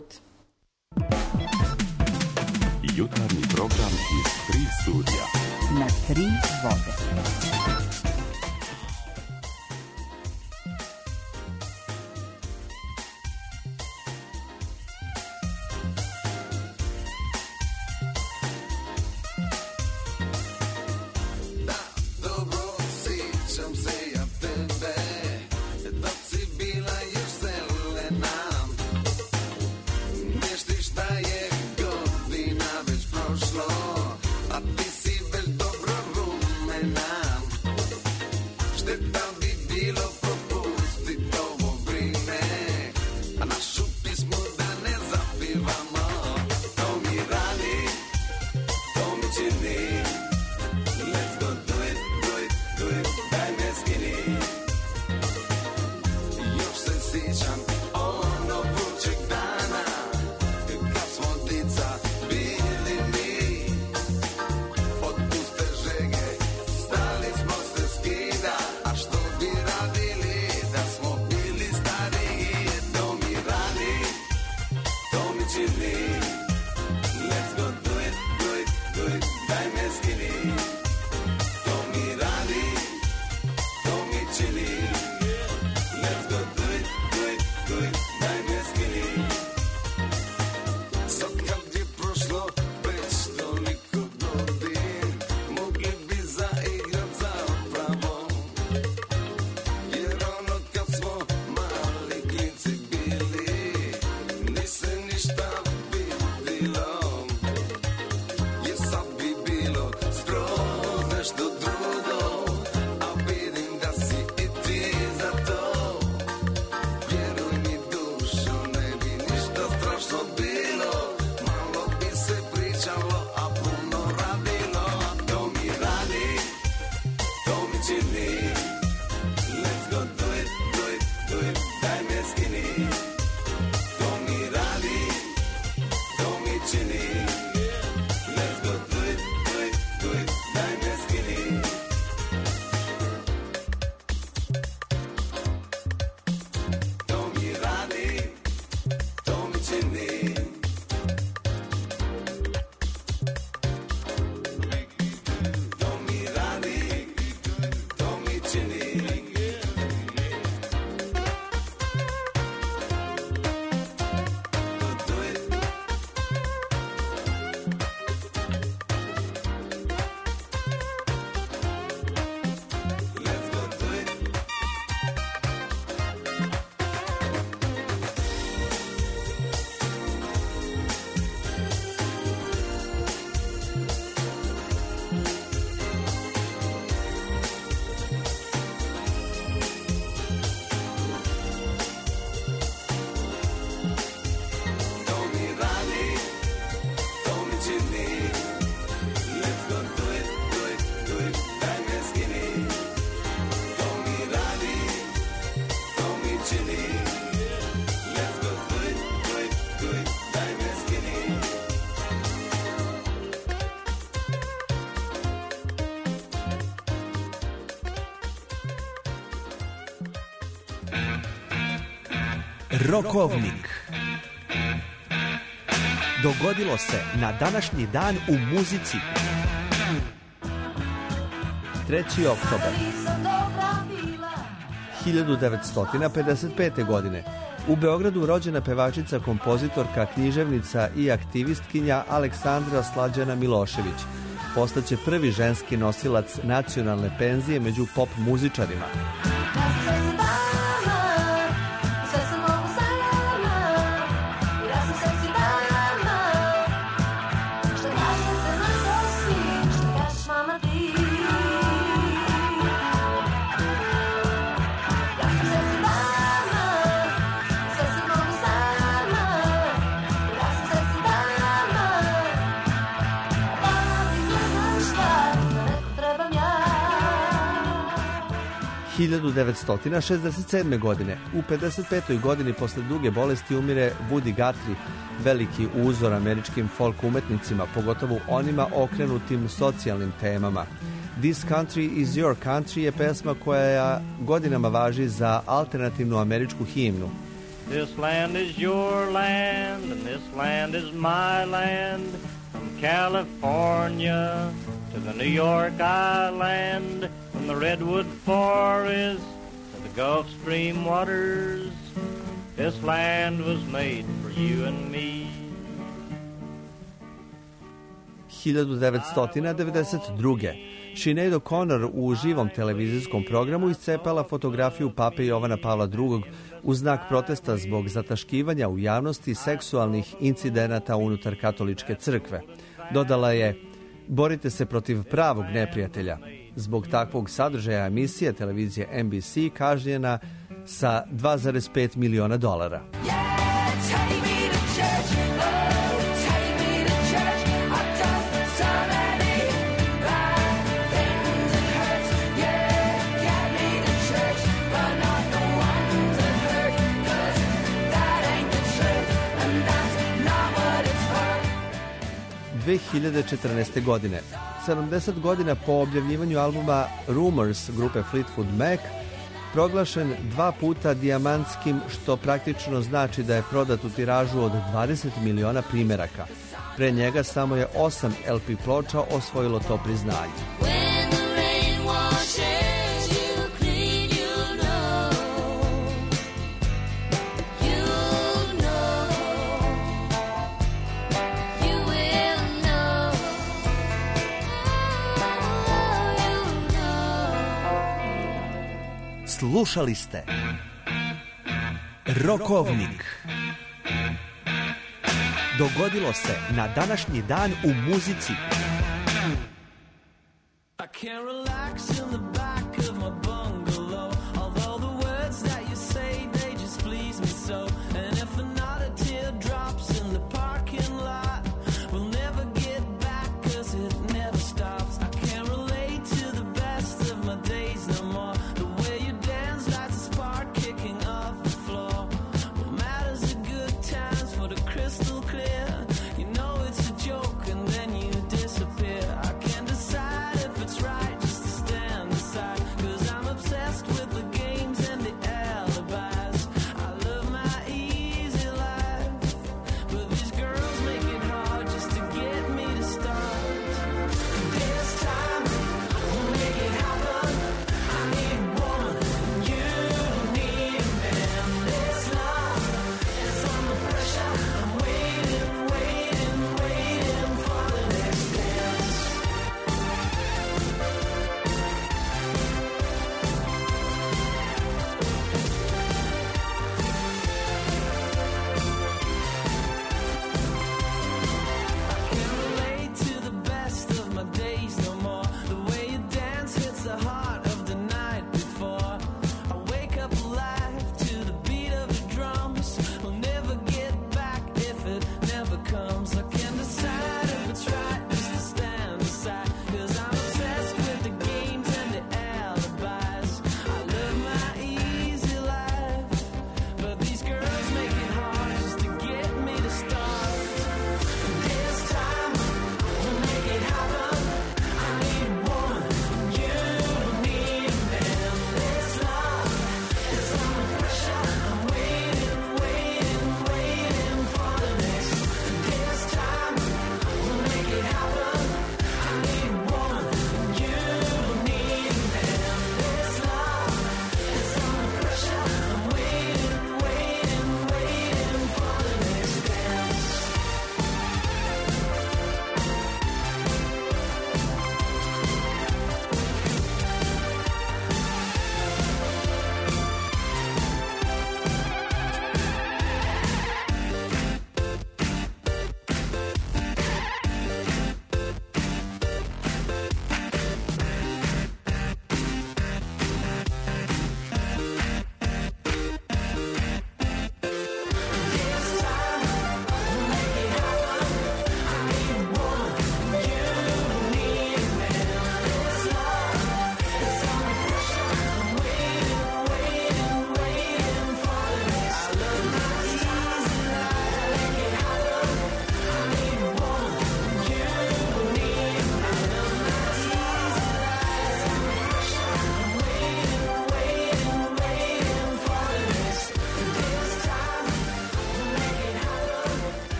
Jutarnji program iz tri studija. Na tri vode. A ti si već dobro rumena. Rokovnik. Dogodilo se na današnji dan u muzici. treći oktobar hiljadu devetsto pedeset pete. godine. U Beogradu rođena pevačica, kompozitorka, književnica i aktivistkinja Aleksandra Slađana Milošević. Postaće prvi ženski nosilac nacionalne penzije među pop muzičarima. hiljadu devetsto šezdeset sedme. godine. U pedeset petoj godini posle duge bolesti umire Woody Guthrie, veliki uzor američkim folk umetnicima, pogotovo onima okrenutim socijalnim temama. This Country is Your Country je pesma koja godinama važi za alternativnu američku himnu. This land is your land and this land is my land, from California to the New York Island, from the Redwood Forest to the Gulf Stream waters. This land was made for you and me. hiljadu devetsto devedeset druge. Sinead O'Connor u živom televizijskom programu iscepala fotografiju pape Jovana Pavla drugog u znak protesta zbog zataškivanja u javnosti seksualnih incidenata unutar katoličke crkve. Dodala je: borite se protiv pravog neprijatelja. Zbog takvog sadržaja emisije televizije N B C kažnjena sa dva zarez pet miliona dolara. dve hiljade četrnaeste. godine. sedamdeset godina po objavljivanju albuma Rumors grupe Fleetwood Mac, proglašen dva puta dijamantskim, što praktično znači da je prodat u tiražu od dvadeset miliona primeraka. Pre njega samo je osam L P ploča osvojilo to priznanje. Slušali ste Rokovnik. Dogodilo se na današnji dan u muzici. I can't relax in the back of my bungalow, although the words that you say, they just please me so. And if another tear drops in the parking lot, we'll never get back, cause it never stops. I can't relate to the best of my days no more. The way you dance lights a spark kicking off the floor. What matters are good times for the crystal clear. You know it's a joke and then you disappear. I can't decide if it's right just to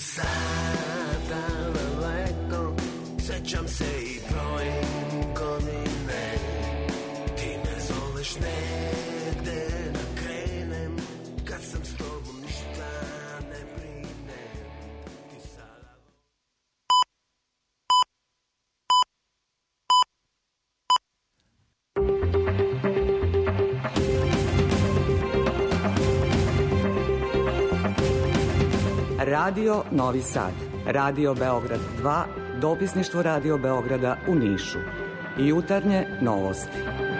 sata na leto, sećam se i brojim godine. Ti me zoveš negde da krenem, kad sam s tobom ništa ne brinem. Ti sada... Radio Novi Sad, Radio Beograd dva, dopisništvo Radio Beograda u Nišu. Jutarnje novosti.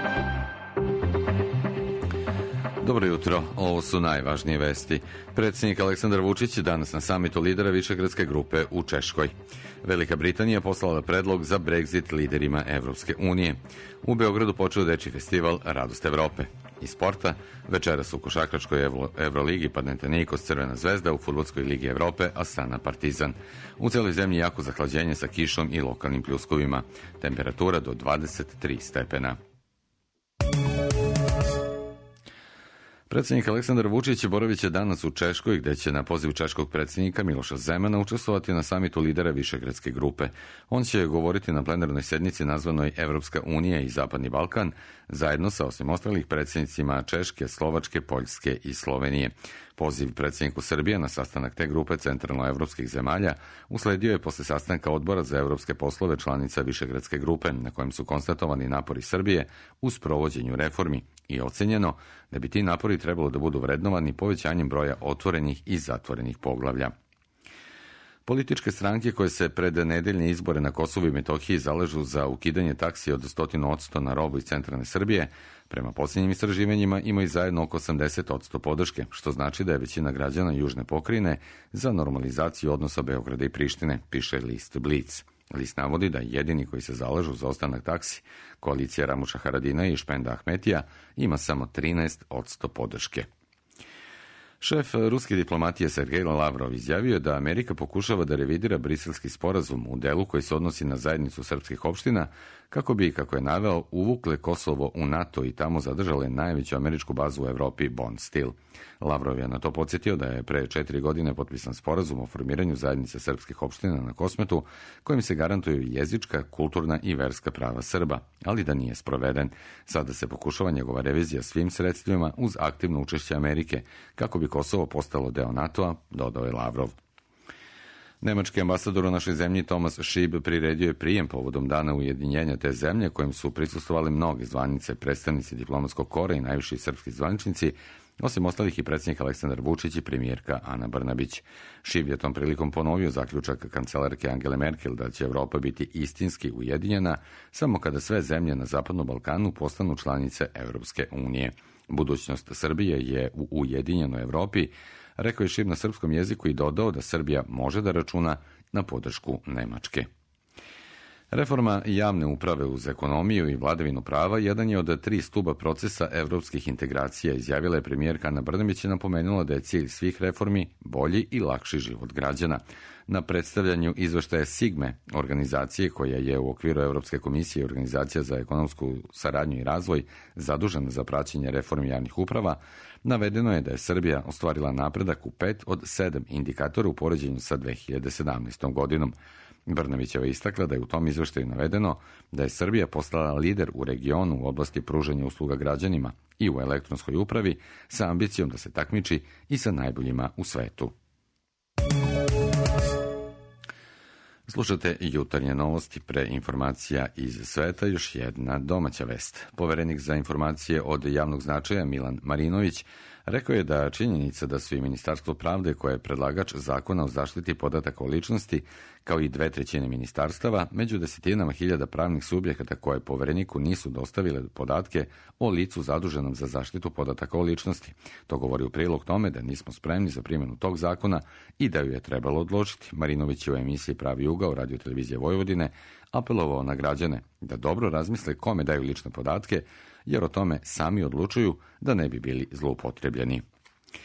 Dobro jutro, ovo su najvažnije vesti. Predsjednik Aleksandar Vučić danas na samitu lidera Višegradske grupe u Češkoj. Velika Britanija poslala predlog za Brexit liderima Evropske unije. U Beogradu počeo dečiji festival Radost Evrope. Iz sporta, večeras u košarkaškoj Evroligi Panathinaikos Crvena zvezda, u fudbalskoj ligi Evrope Astana Partizan. U celoj zemlji jako zahlađenje sa kišom i lokalnim pljuskovima. Temperatura do dvadeset tri stepena. Predsjednik Aleksandar Vučić boravit će danas u Češkoj, gde će na poziv češkog predsjednika Miloša Zemana učestvovati na samitu lidera Višegradske grupe. On će govoriti na plenarnoj sednici nazvanoj Evropska unija i Zapadni Balkan, zajedno sa osim ostalih predsjednicima Češke, Slovačke, Poljske i Slovenije. Poziv predsjedniku Srbije na sastanak te grupe centralnoevropskih zemalja usledio je posle sastanka Odbora za evropske poslove članica Višegradske grupe, na kojem su konstatovani napori Srbije u sprovođenju reformi i ocenjeno da bi ti napori trebalo da budu vrednovani povećanjem broja otvorenih i zatvorenih poglavlja. Političke stranke koje se pred nedeljne izbore na Kosovu i Metohiji zaležu za ukidanje taksi od sto posto na robu iz centralne Srbije, prema posljednjim istraživanjima imaju zajedno oko osamdeset posto podrške, što znači da je većina građana južne pokrajine za normalizaciju odnosa Beograda i Prištine, piše list Blic. List navodi da jedini koji se zalažu za ostanak taksi, koalicija Ramuša Haradina i Špenda Ahmetija, ima samo trinaest posto podrške. Šef ruske diplomatije Sergej Lavrov izjavio je da Amerika pokušava da revidira briselski sporazum u delu koji se odnosi na zajednicu srpskih opština, kako bi, kako je naveo, uvukle Kosovo u NATO i tamo zadržale najveću američku bazu u Evropi, Bond Steel. Lavrov je na to podsjetio da je pre četiri godine potpisan sporazum o formiranju zajednice srpskih opština na Kosmetu, kojim se garantuju jezička, kulturna i verska prava Srba, ali da nije sproveden. Sada se pokušava njegova revizija svim sredstvima uz aktivno učešće Amerike, kako bi Kosovo postalo deo NATO-a, dodao je Lavrov. Nemački ambasador u našoj zemlji Tomas Šib priredio je prijem povodom dana ujedinjenja te zemlje, kojem su prisustvovali mnoge zvanice, predstavnici diplomatskog kora i najviši srpski zvaničnici, osim ostalih i predsjednik Aleksandar Vučić i premijerka Ana Brnabić. Šib je tom prilikom ponovio zaključak kancelarke Angele Merkel da će Evropa biti istinski ujedinjena samo kada sve zemlje na Zapadnom Balkanu postanu članice Evropske unije. Budućnost Srbije je u ujedinjenoj Evropi, rekao je Šib na srpskom jeziku i dodao da Srbija može da računa na podršku Nemačke. Reforma javne uprave uz ekonomiju i vladavinu prava jedan je od tri stuba procesa evropskih integracija, izjavila je premijerka Ana Brnabić i napomenula da je cilj svih reformi bolji i lakši život građana. Na predstavljanju izveštaja Sigme, organizacije koja je u okviru Evropske komisije i Organizacija za ekonomsku saradnju i razvoj zadužena za praćenje reformi javnih uprava, navedeno je da je Srbija ostvarila napredak u pet od sedam indikatora u poređenju sa dve hiljade sedamnaestom godinom. Brnabićeva je istakla da je u tom izveštaju navedeno da je Srbija postala lider u regionu u oblasti pružanja usluga građanima i u elektronskoj upravi sa ambicijom da se takmiči i sa najboljima u svetu. Slušate jutarnje novosti, pre informacija iz sveta, još jedna domaća vest. Poverenik za informacije od javnog značaja Milan Marinović rekao je da činjenica da su i Ministarstvo pravde, koje je predlagač zakona o zaštiti podataka o ličnosti, kao i dve trećine ministarstava, među desetinama hiljada pravnih subjekata koje povereniku nisu dostavile podatke o licu zaduženom za zaštitu podataka o ličnosti. To govori u prilog tome da nismo spremni za primjenu tog zakona i da ju je trebalo odložiti. Marinović je u emisiji Pravi ugao Radio televizije Vojvodine apelovao na građane da dobro razmisle kome daju lične podatke, jer o tome sami odlučuju da ne bi bili zloupotrebljeni.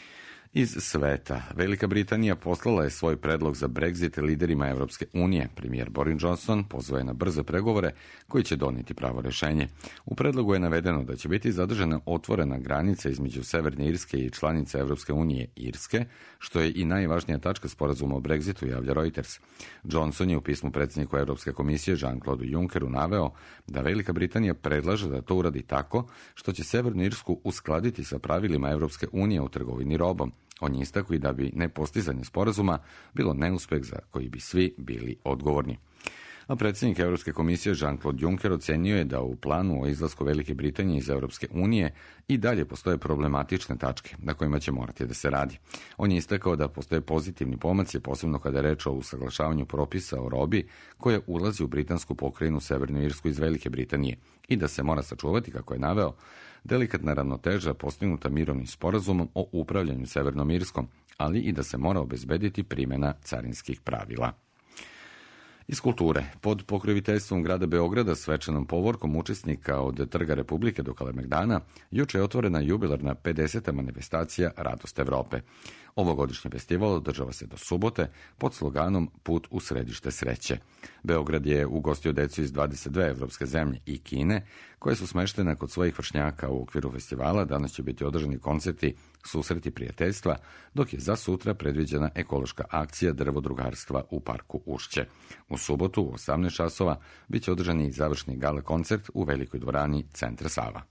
Iz sveta, Velika Britanija poslala je svoj predlog za Brexit liderima Evropske unije. Premijer Boris Johnson pozvao je na brze pregovore koji će donijeti pravo rešenje. U predlogu je navedeno da će biti zadržana otvorena granica između Severne Irske i članice Evropske unije Irske, što je i najvažnija tačka sporazuma o Brexitu, javlja Reuters. Johnson je u pismu predsjedniku Evropske komisije Jean-Claude Junckeru naveo da Velika Britanija predlaže da to uradi tako što će Severnu Irsku uskladiti sa pravilima Evropske unije u trgovini robom. On je istakao i da bi nepostizanje sporazuma bilo neuspeh za koji bi svi bili odgovorni. A predsjednik Evropske komisije Jean-Claude Juncker ocenio je da u planu o izlasku Velike Britanije iz Evropske unije i dalje postoje problematične tačke na kojima će morati da se radi. On je istakao da postoje pozitivni pomaci, posebno kada je reč o usaglašavanju propisa o robi koja ulazi u britansku pokrajinu Severnu Irsku iz Velike Britanije i da se mora sačuvati, kako je naveo, delikatna ravnoteža postignuta mirovnim sporazumom o upravljanju Severnom Irskom, ali i da se mora obezbediti primjena carinskih pravila. Iz kulture, pod pokroviteljstvom grada Beograda svečanom povorkom učesnika od Trga Republike do Kalemegdana, juče je otvorena jubilarna pedeseta manifestacija Radost Evrope. Ovogodišnji festival održava se do subote pod sloganom Put u središte sreće. Beograd je ugostio decu iz dvadeset dve evropske zemlje i Kine, koje su smeštene kod svojih vršnjaka u okviru festivala. Danas će biti održani koncerti, susreti prijateljstva, dok je za sutra predviđena ekološka akcija drvodrugarstva u parku Ušće. U subotu u osamnaest časova bit će održani i završni gala koncert u velikoj dvorani Centra Sava.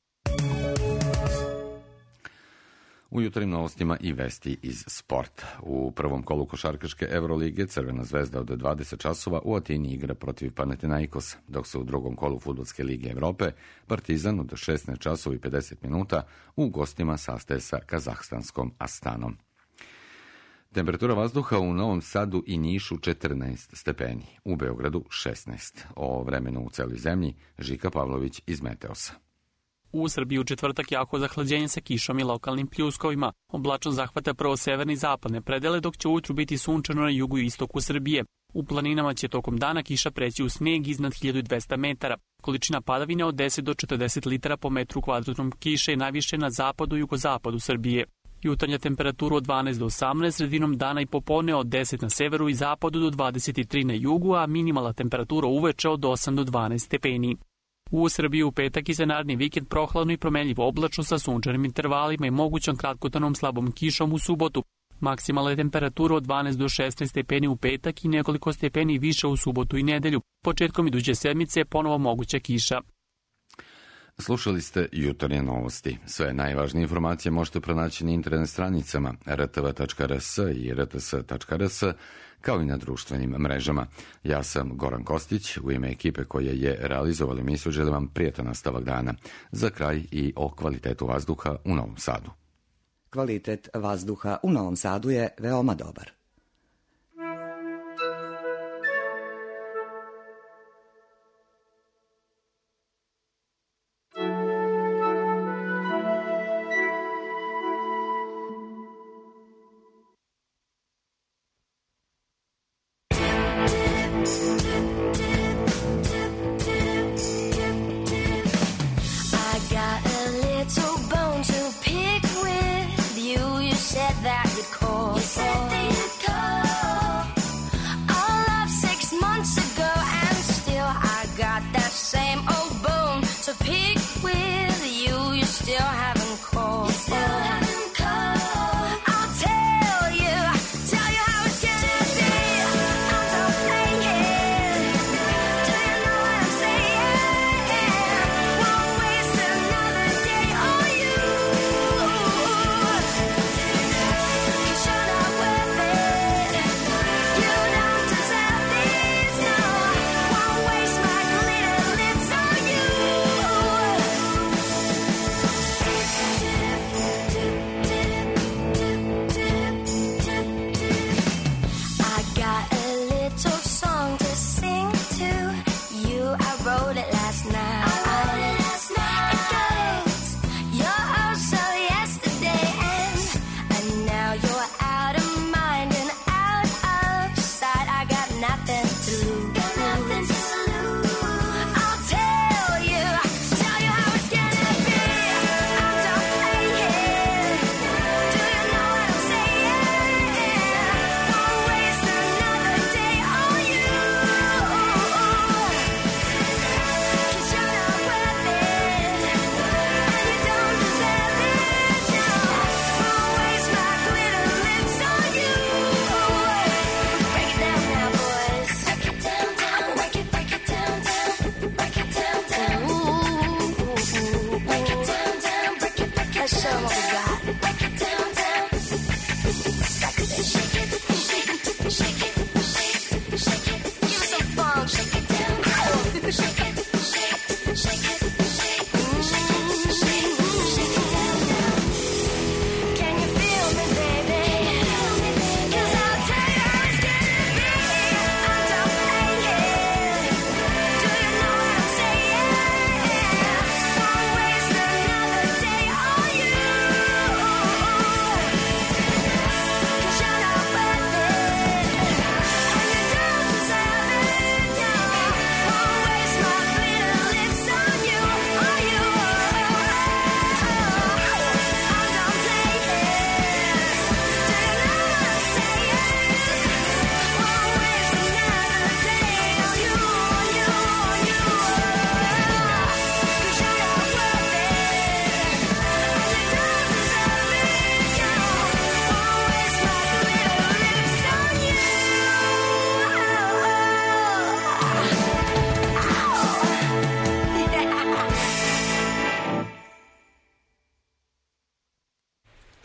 U jutarnjim novostima i vesti iz sporta. U prvom kolu košarkaške Evrolige Crvena zvezda od dvadeset časova u Atini igra protiv Panathinaikosa, dok se u drugom kolu Fudbalske lige Evrope Partizan od šesnaest časova i pedeset minuta u gostima sastaje sa kazahstanskom Astanom. Temperatura vazduha u Novom Sadu i Nišu četrnaest stepeni, u Beogradu šesnaest. O vremenu u celoj zemlji Žika Pavlović iz Meteosa. U Srbiji u četvrtak jako zahlađenje sa kišom i lokalnim pljuskovima. Oblačno zahvata prvo severne i zapadne predele, dok će ujutru biti sunčano na jugu i istoku Srbije. U planinama će tokom dana kiša preći u sneg iznad hiljadu dvesta metara. Količina padavine od deset do četrdeset litara po metru kvadratnom kiše je najviše na zapadu i jugozapadu Srbije. Jutarnja temperatura od dvanaest do osamnaest, sredinom dana i popodne od deset na severu i zapadu do dvadeset tri na jugu, a minimalna temperatura uveče od osam do dvanaest stepeni. U Srbiji u petak i za naredni vikend prohladno i promenljivo oblačno sa sunčanim intervalima i mogućom kratkotrajnom slabom kišom u subotu. Maksimalna je temperatura od dvanaest do šesnaest stepeni u petak i nekoliko stepeni više u subotu i nedelju. Početkom iduće sedmice je ponovo moguća kiša. Slušali ste jutarnje novosti. Sve najvažnije informacije možete pronaći na internet stranicama r t v tačka r s i r t s tačka r s, kao i na društvenim mrežama. Ja sam Goran Kostić, u ime ekipe koja je realizovala emisiju želim vam prijatan nastavak dana. Za kraj i o kvalitetu vazduha u Novom Sadu. Kvalitet vazduha u Novom Sadu je veoma dobar.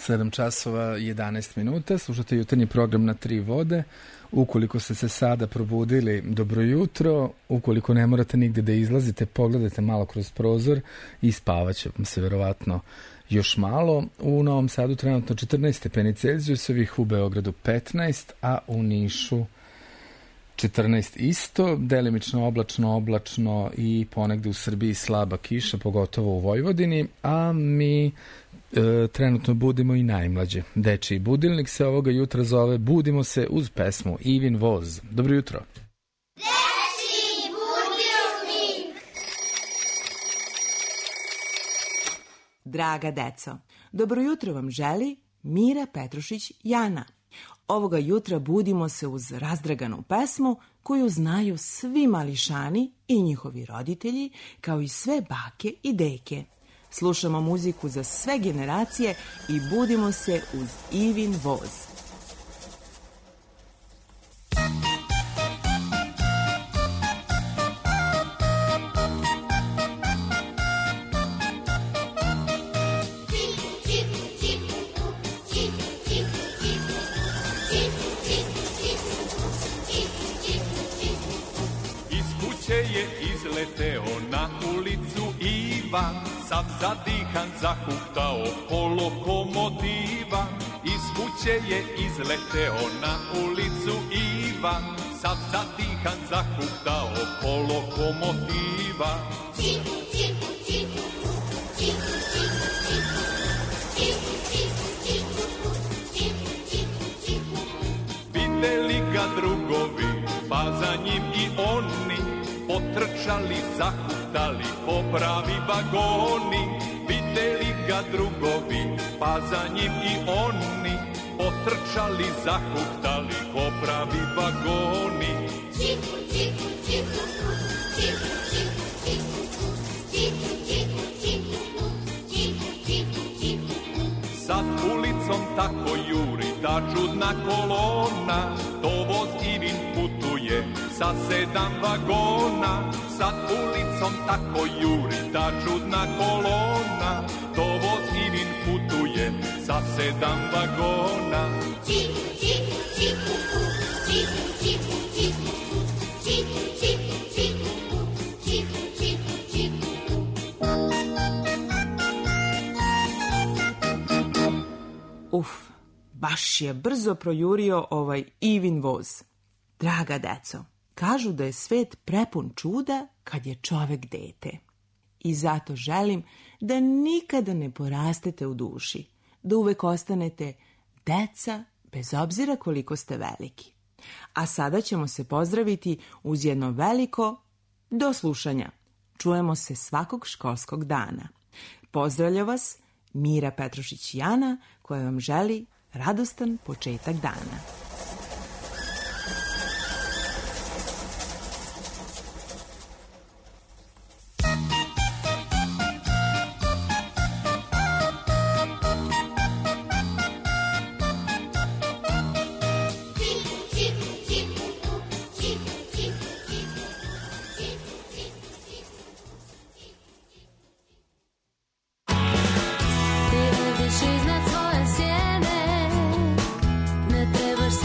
sedam časova jedanaest minuta, slušate jutarnji program Na tri vode. Ukoliko ste se sada probudili, dobro jutro. Ukoliko ne morate nigde da izlazite, pogledajte malo kroz prozor i spavaće vam se verovatno još malo. U Novom Sadu trenutno četrnaest stepeni Celzijusovih, u Beogradu petnaest, a u Nišu četrnaest isto, delimično oblačno, oblačno i ponegde u Srbiji slaba kiša, pogotovo u Vojvodini, a mi e, trenutno budimo i najmlađe. Dečiji budilnik se ovoga jutra zove Budimo se uz pesmu Ivin voz. Dobro jutro. Dečiji budilnik. Draga deco, dobro jutro vam želi Mira Petrušić Jana. Ovoga jutra budimo se uz razdraganu pesmu koju znaju svi mališani i njihovi roditelji, kao i sve bake i deke. Slušamo muziku za sve generacije i budimo se uz Ivin voz. Izleteo na ulicu Ivan, sav zadihan zahuktao ko lokomotiva. Iz kuće je izleteo na ulicu Ivan, sav zadihan zahuktao ko lokomotiva. Čiku, čiku, čiku, čiku, čiku, čiku, čiku, čiku, čiku, čiku, čiku, čiku. Videli ga drugovi, pa za njim i oni, potrčali, zahuktali ko pravi vagoni. Videli ga drugovi, pa za njim i oni, potrčali, zahuktali ko pravi vagoni. Čiku, čiku, čiku, čiku, čiku, čiku, čiku, čiku, čiku, čiku, čiku, čiku. Sad ulicom tako juri ta čudna kolona, to voz Ivin putuje sa sedam vagona. Sad ulicom tako juri ta čudna kolona, to voz Ivin putuje sa sedam vagona. Čiku, čiku, čiku, čiku, čiku, čiku, čiku, čiku, čiku, čiku, čiku, čiku. Uf, baš je brzo projurio ovaj Ivin voz. Draga deco, kažu da je svet prepun čuda kad je čovek dete. I zato želim da nikada ne porastete u duši, da uvek ostanete deca bez obzira koliko ste veliki. A sada ćemo se pozdraviti uz jedno veliko do slušanja. Čujemo se svakog školskog dana. Pozdravlja vas Mira Petrušić Jana, koja vam želi radostan početak dana. Iznad svoje sjene, ne trebaš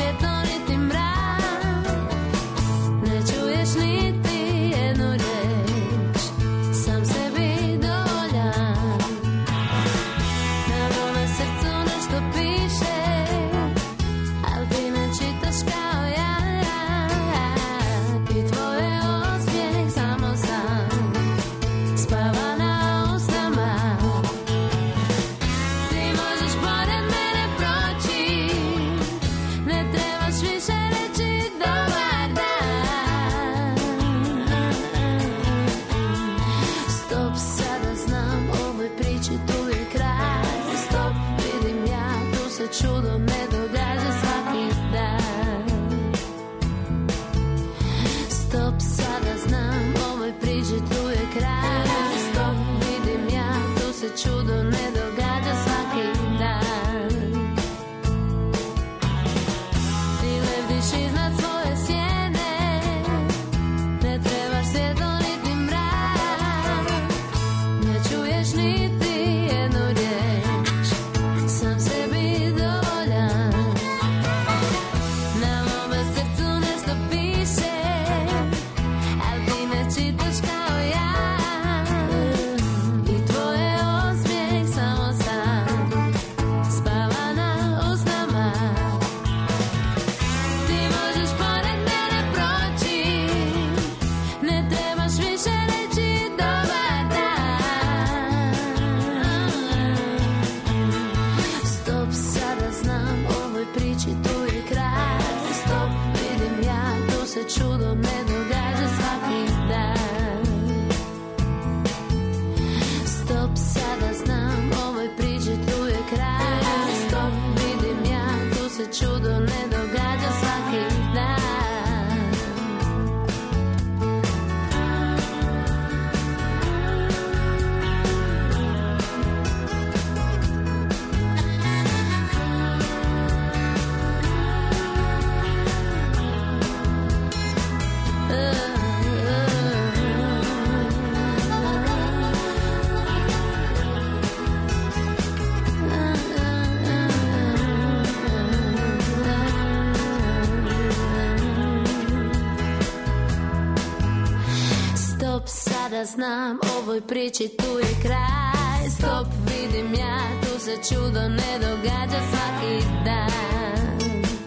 sada znam, ovoj priči tu je kraj. Stop, vidim ja, tu se čudo ne događa svaki dan.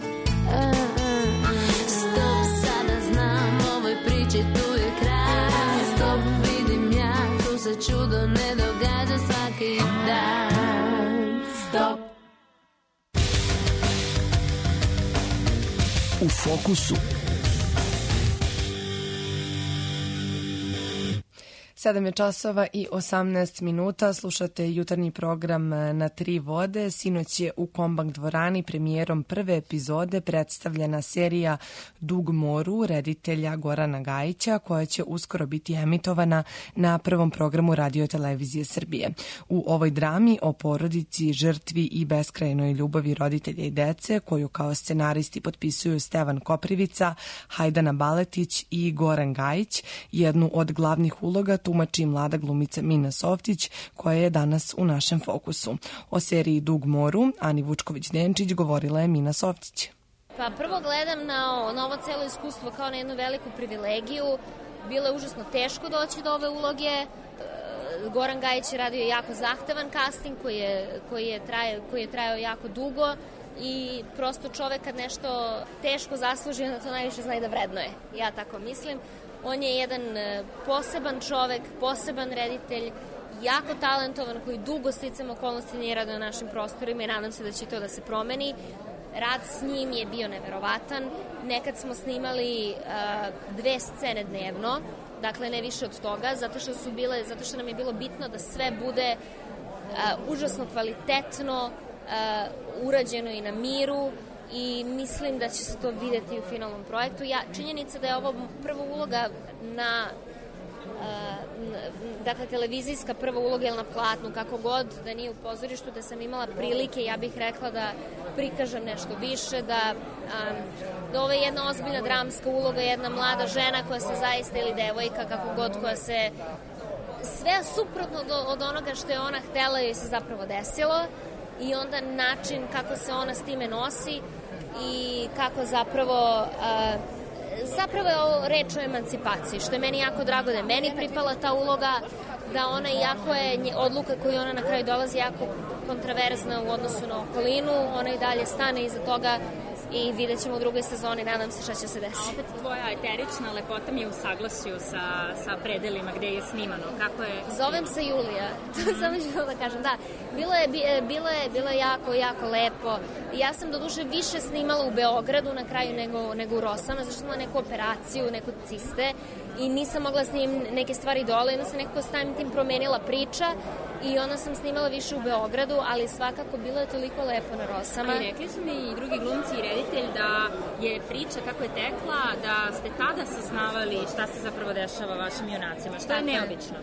Stop, sada znam, ovoj priči tu je kraj. Stop, vidim ja, tu se čudo ne događa svaki dan. Stop. U fokusu. Sedam je časova i osamnaest minuta, slušate jutarnji program Na tri vode. Sinoć je u Kombak dvorani premijerom prve epizode predstavljena serija Dug moru reditelja Gorana Gajića, koja će uskoro biti emitovana na prvom programu Radio-televizije Srbije. U ovoj drami o porodici, žrtvi i beskrajnoj ljubavi roditelja i dece, koju kao scenaristi potpisuju Stevan Koprivica, Hajdana Baletić i Goran Gajić, jednu od glavnih uloga tumači mlada glumica Mina Softić, koja je danas u našem fokusu. O seriji Dug moru Ani Vučković-Denčić govorila je Mina Softić. Pa prvo gledam na, na ovo celo iskustvo kao na jednu veliku privilegiju. Bilo je užasno teško doći do ove uloge. Goran Gajić je radio jako zahtevan casting koji je, koji je, traje, koji je trajao jako dugo i prosto čovek kad nešto teško zasluži, onda to najviše zna i da vrednuje. Ja tako mislim. On je jedan poseban čovek, poseban reditelj, jako talentovan, koji dugo sticam okolnosti nije radio na našim prostorima i nadam se da će to da se promeni. Rad s njim je bio neverovatan. Nekad smo snimali uh, dve scene dnevno, dakle ne više od toga, zato što su bile, zato što nam je bilo bitno da sve bude uh, užasno kvalitetno, uh, urađeno i na miru. I mislim da će se to videti u finalnom projektu. Ja, činjenica da je ovo prva uloga na, uh, dakle, televizijska prva uloga ili na platnu, kako god, da nije u pozorištu, da sam imala prilike, ja bih rekla da prikažem nešto više, da, um, da ovo je jedna ozbiljna dramska uloga, jedna mlada žena koja se zaista, ili devojka, kako god, koja se sve suprotno do, od onoga što je ona htela joj se zapravo desilo i onda način kako se ona s time nosi i kako zapravo uh, zapravo je ovo reč o emancipaciji, što je meni jako drago da je meni pripala ta uloga, da ona, iako je odluka koju ona na kraju dolazi jako kontraverzna u odnosu na okolinu, ona i dalje stane iza toga i vidjet ćemo u drugoj sezoni, nadam se šta će se desiti. A opet tvoja eterična lepota mi je u saglasju sa, sa predelima gde je snimano. Kako je? Zovem se Julija, to samo ću da kažem, da. Bilo je, bilo je, bilo je jako, jako lepo. Ja sam doduše više snimala u Beogradu na kraju nego, nego u Rosama, zašto sam imala neku operaciju, neku ciste i nisam mogla snimim neke stvari dole, onda se nekako stavim tim promenila priča i onda sam snimala više u Beogradu, ali svakako bilo je toliko lepo na Rosama. I rekli su mi i drugi glumci i reditelj da je priča kako je tekla, da ste tada saznavali šta se zapravo dešava vašim junacima, što je neobično.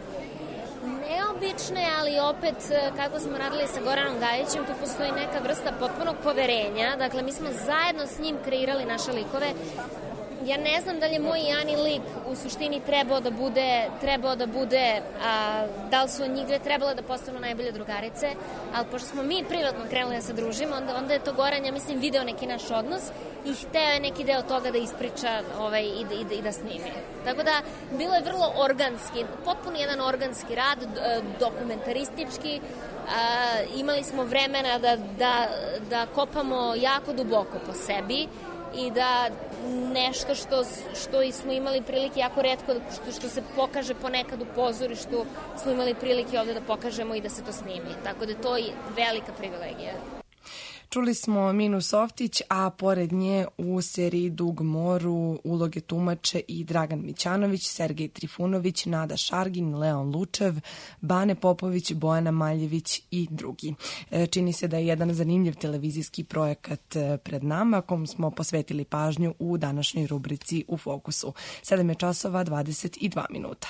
Neobično je, ali opet kako smo radili sa Goranom Gajićem, tu postoji neka vrsta potpunog poverenja, dakle mi smo zajedno s njim kreirali naše likove. Ja ne znam da li je moj i Ani lik u suštini trebao da bude, trebao da bude, a, da li su njih dve trebale da postanu najbolje drugarice, ali pošto smo mi privatno krenuli da se družimo, onda, onda je to Goran, ja mislim, video neki naš odnos i hteo je neki deo toga da ispriča ovaj, i, da, i, da, i da snimi. Tako da, bilo je vrlo organski, potpuno jedan organski rad, dokumentaristički, a, imali smo vremena da, da, da kopamo jako duboko po sebi i da nešto što, što smo imali prilike jako retko, što, što se pokaže ponekad u pozorištu, smo imali prilike ovde da pokažemo i da se to snimi. Tako da to je velika privilegija. Čuli smo Minu Softić, a pored nje u seriji Dug moru uloge tumače i Dragan Mićanović, Sergej Trifunović, Nada Šargin, Leon Lučev, Bane Popović, Bojana Maljević i drugi. Čini se da je jedan zanimljiv televizijski projekat pred nama, kom smo posvetili pažnju u današnjoj rubrici U fokusu. sedam je časova dvadeset dva minuta.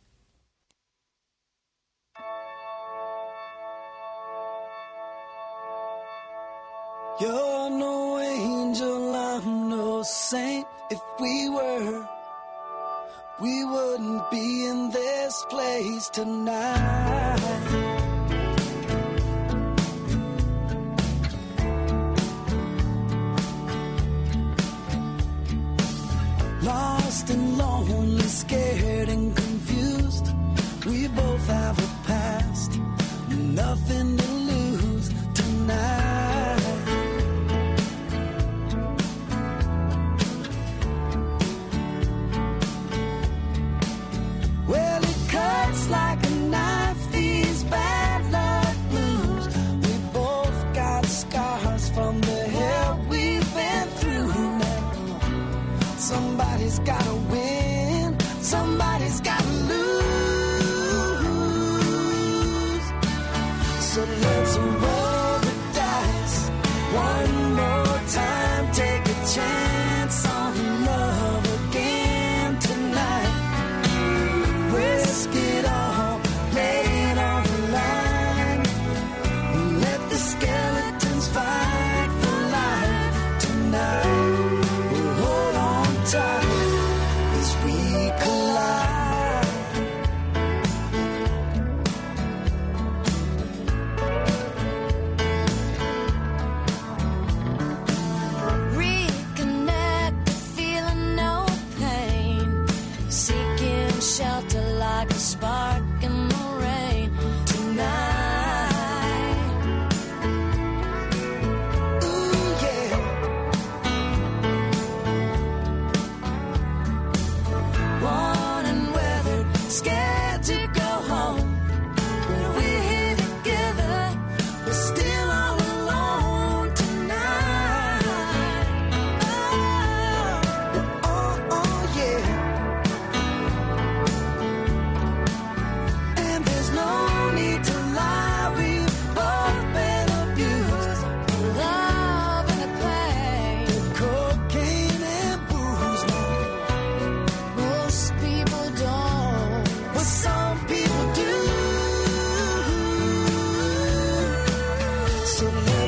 You're no angel, I'm no saint. If we were, we wouldn't be in this place tonight. Lost and lonely, scared and confused.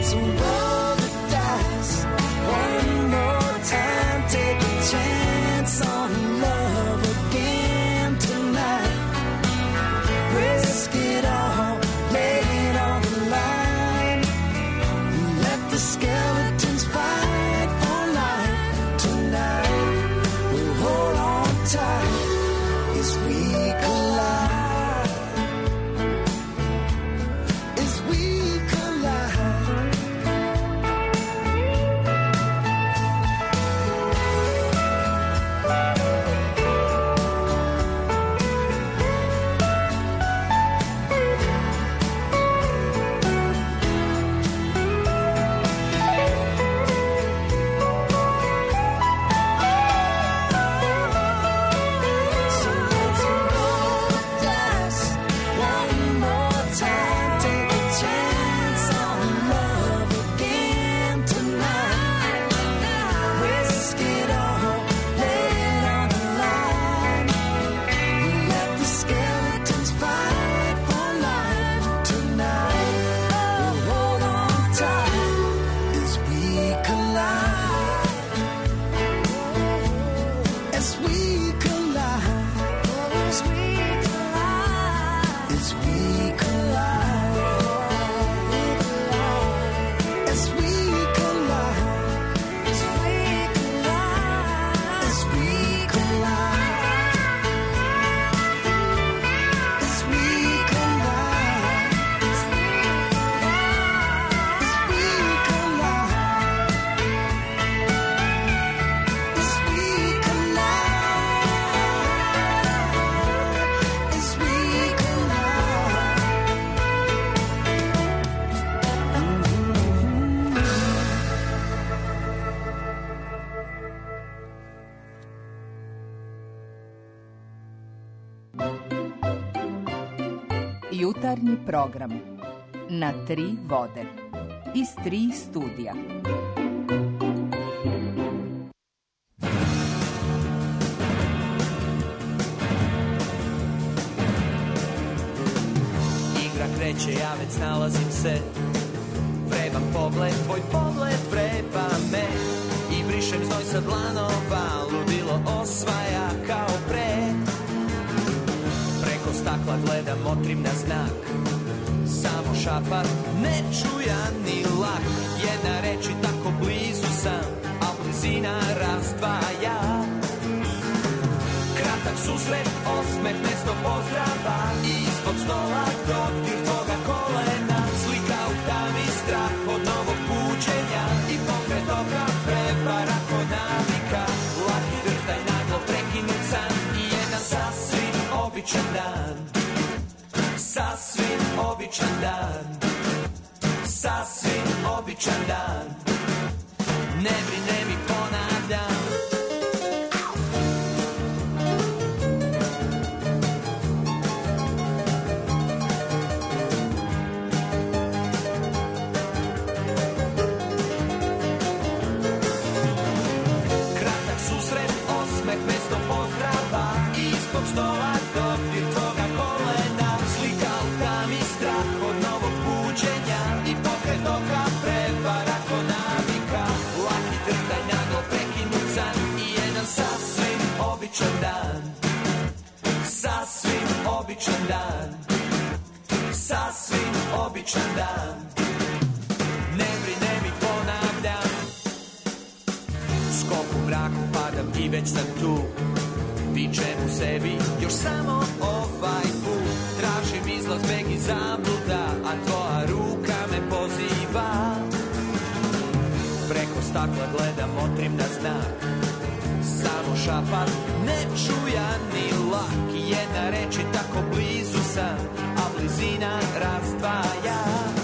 So roll the dice one more time, take a chance on love again tonight. Risk it all, lay it on the line. Let the skeletons fight for life tonight. We'll hold on tight as we collide. As we collide. So let's roll the dice one more time. Take a chance on love again tonight. Risk it all, lay it on the line. Let the skeletons fight for life tonight. We'll hold on tight as we collide. As we collide. As we collide. As we collide. As we collide. As we collide. As we collide. As we collide. As we collide. As we collide. As we Jutarnji program na tri vode iz tri studija. Igra kreće, ja već nalazim se. Vreban pogled, tvoj pogled vreba me. I brišem znoj sa dlanova, ludilo osvaja kao pre. Preko stakla gledam, motrim na znak. Samo šapat, nečujani lak. Jedna reč i tako blizu sam, a blizina razdvaja. Kratak susret, osmeh, mesto pozdrava. I ispod stola dodir tvoga kolena. Slika u tami, strah od novog buđenja. I pokret oka, prevara kod navika. Laki drtaj, naglo prekinut san. I jedan sasvim običan dan. Sasvim običan dan. Sasvim običan dan. Ne brine mi, ponavljam. Kratak susret, osmeh, mesto pozdrava. I ispod stola dodir tvoga kolena. Slika u tami, strah od novog buđenja. I pokret oka, prevara ko navika. Laki trtaj, naglo prekinut san. I jedan sasvim običan dan. Sasvim običan dan. Sasvim običan dan. Ne brine mi, ponavljam. Skok u mraku, padam i već sam tu. Vičem u sebi, još samo ovaj put. Tražim izlaz, beg i zabluda, a tvoja ruka me poziva. Preko stakla gledam, motrim na znak. Samo šapat, nečujani lak. Jedna reč i tako blizu sam, a blizina razdvaja.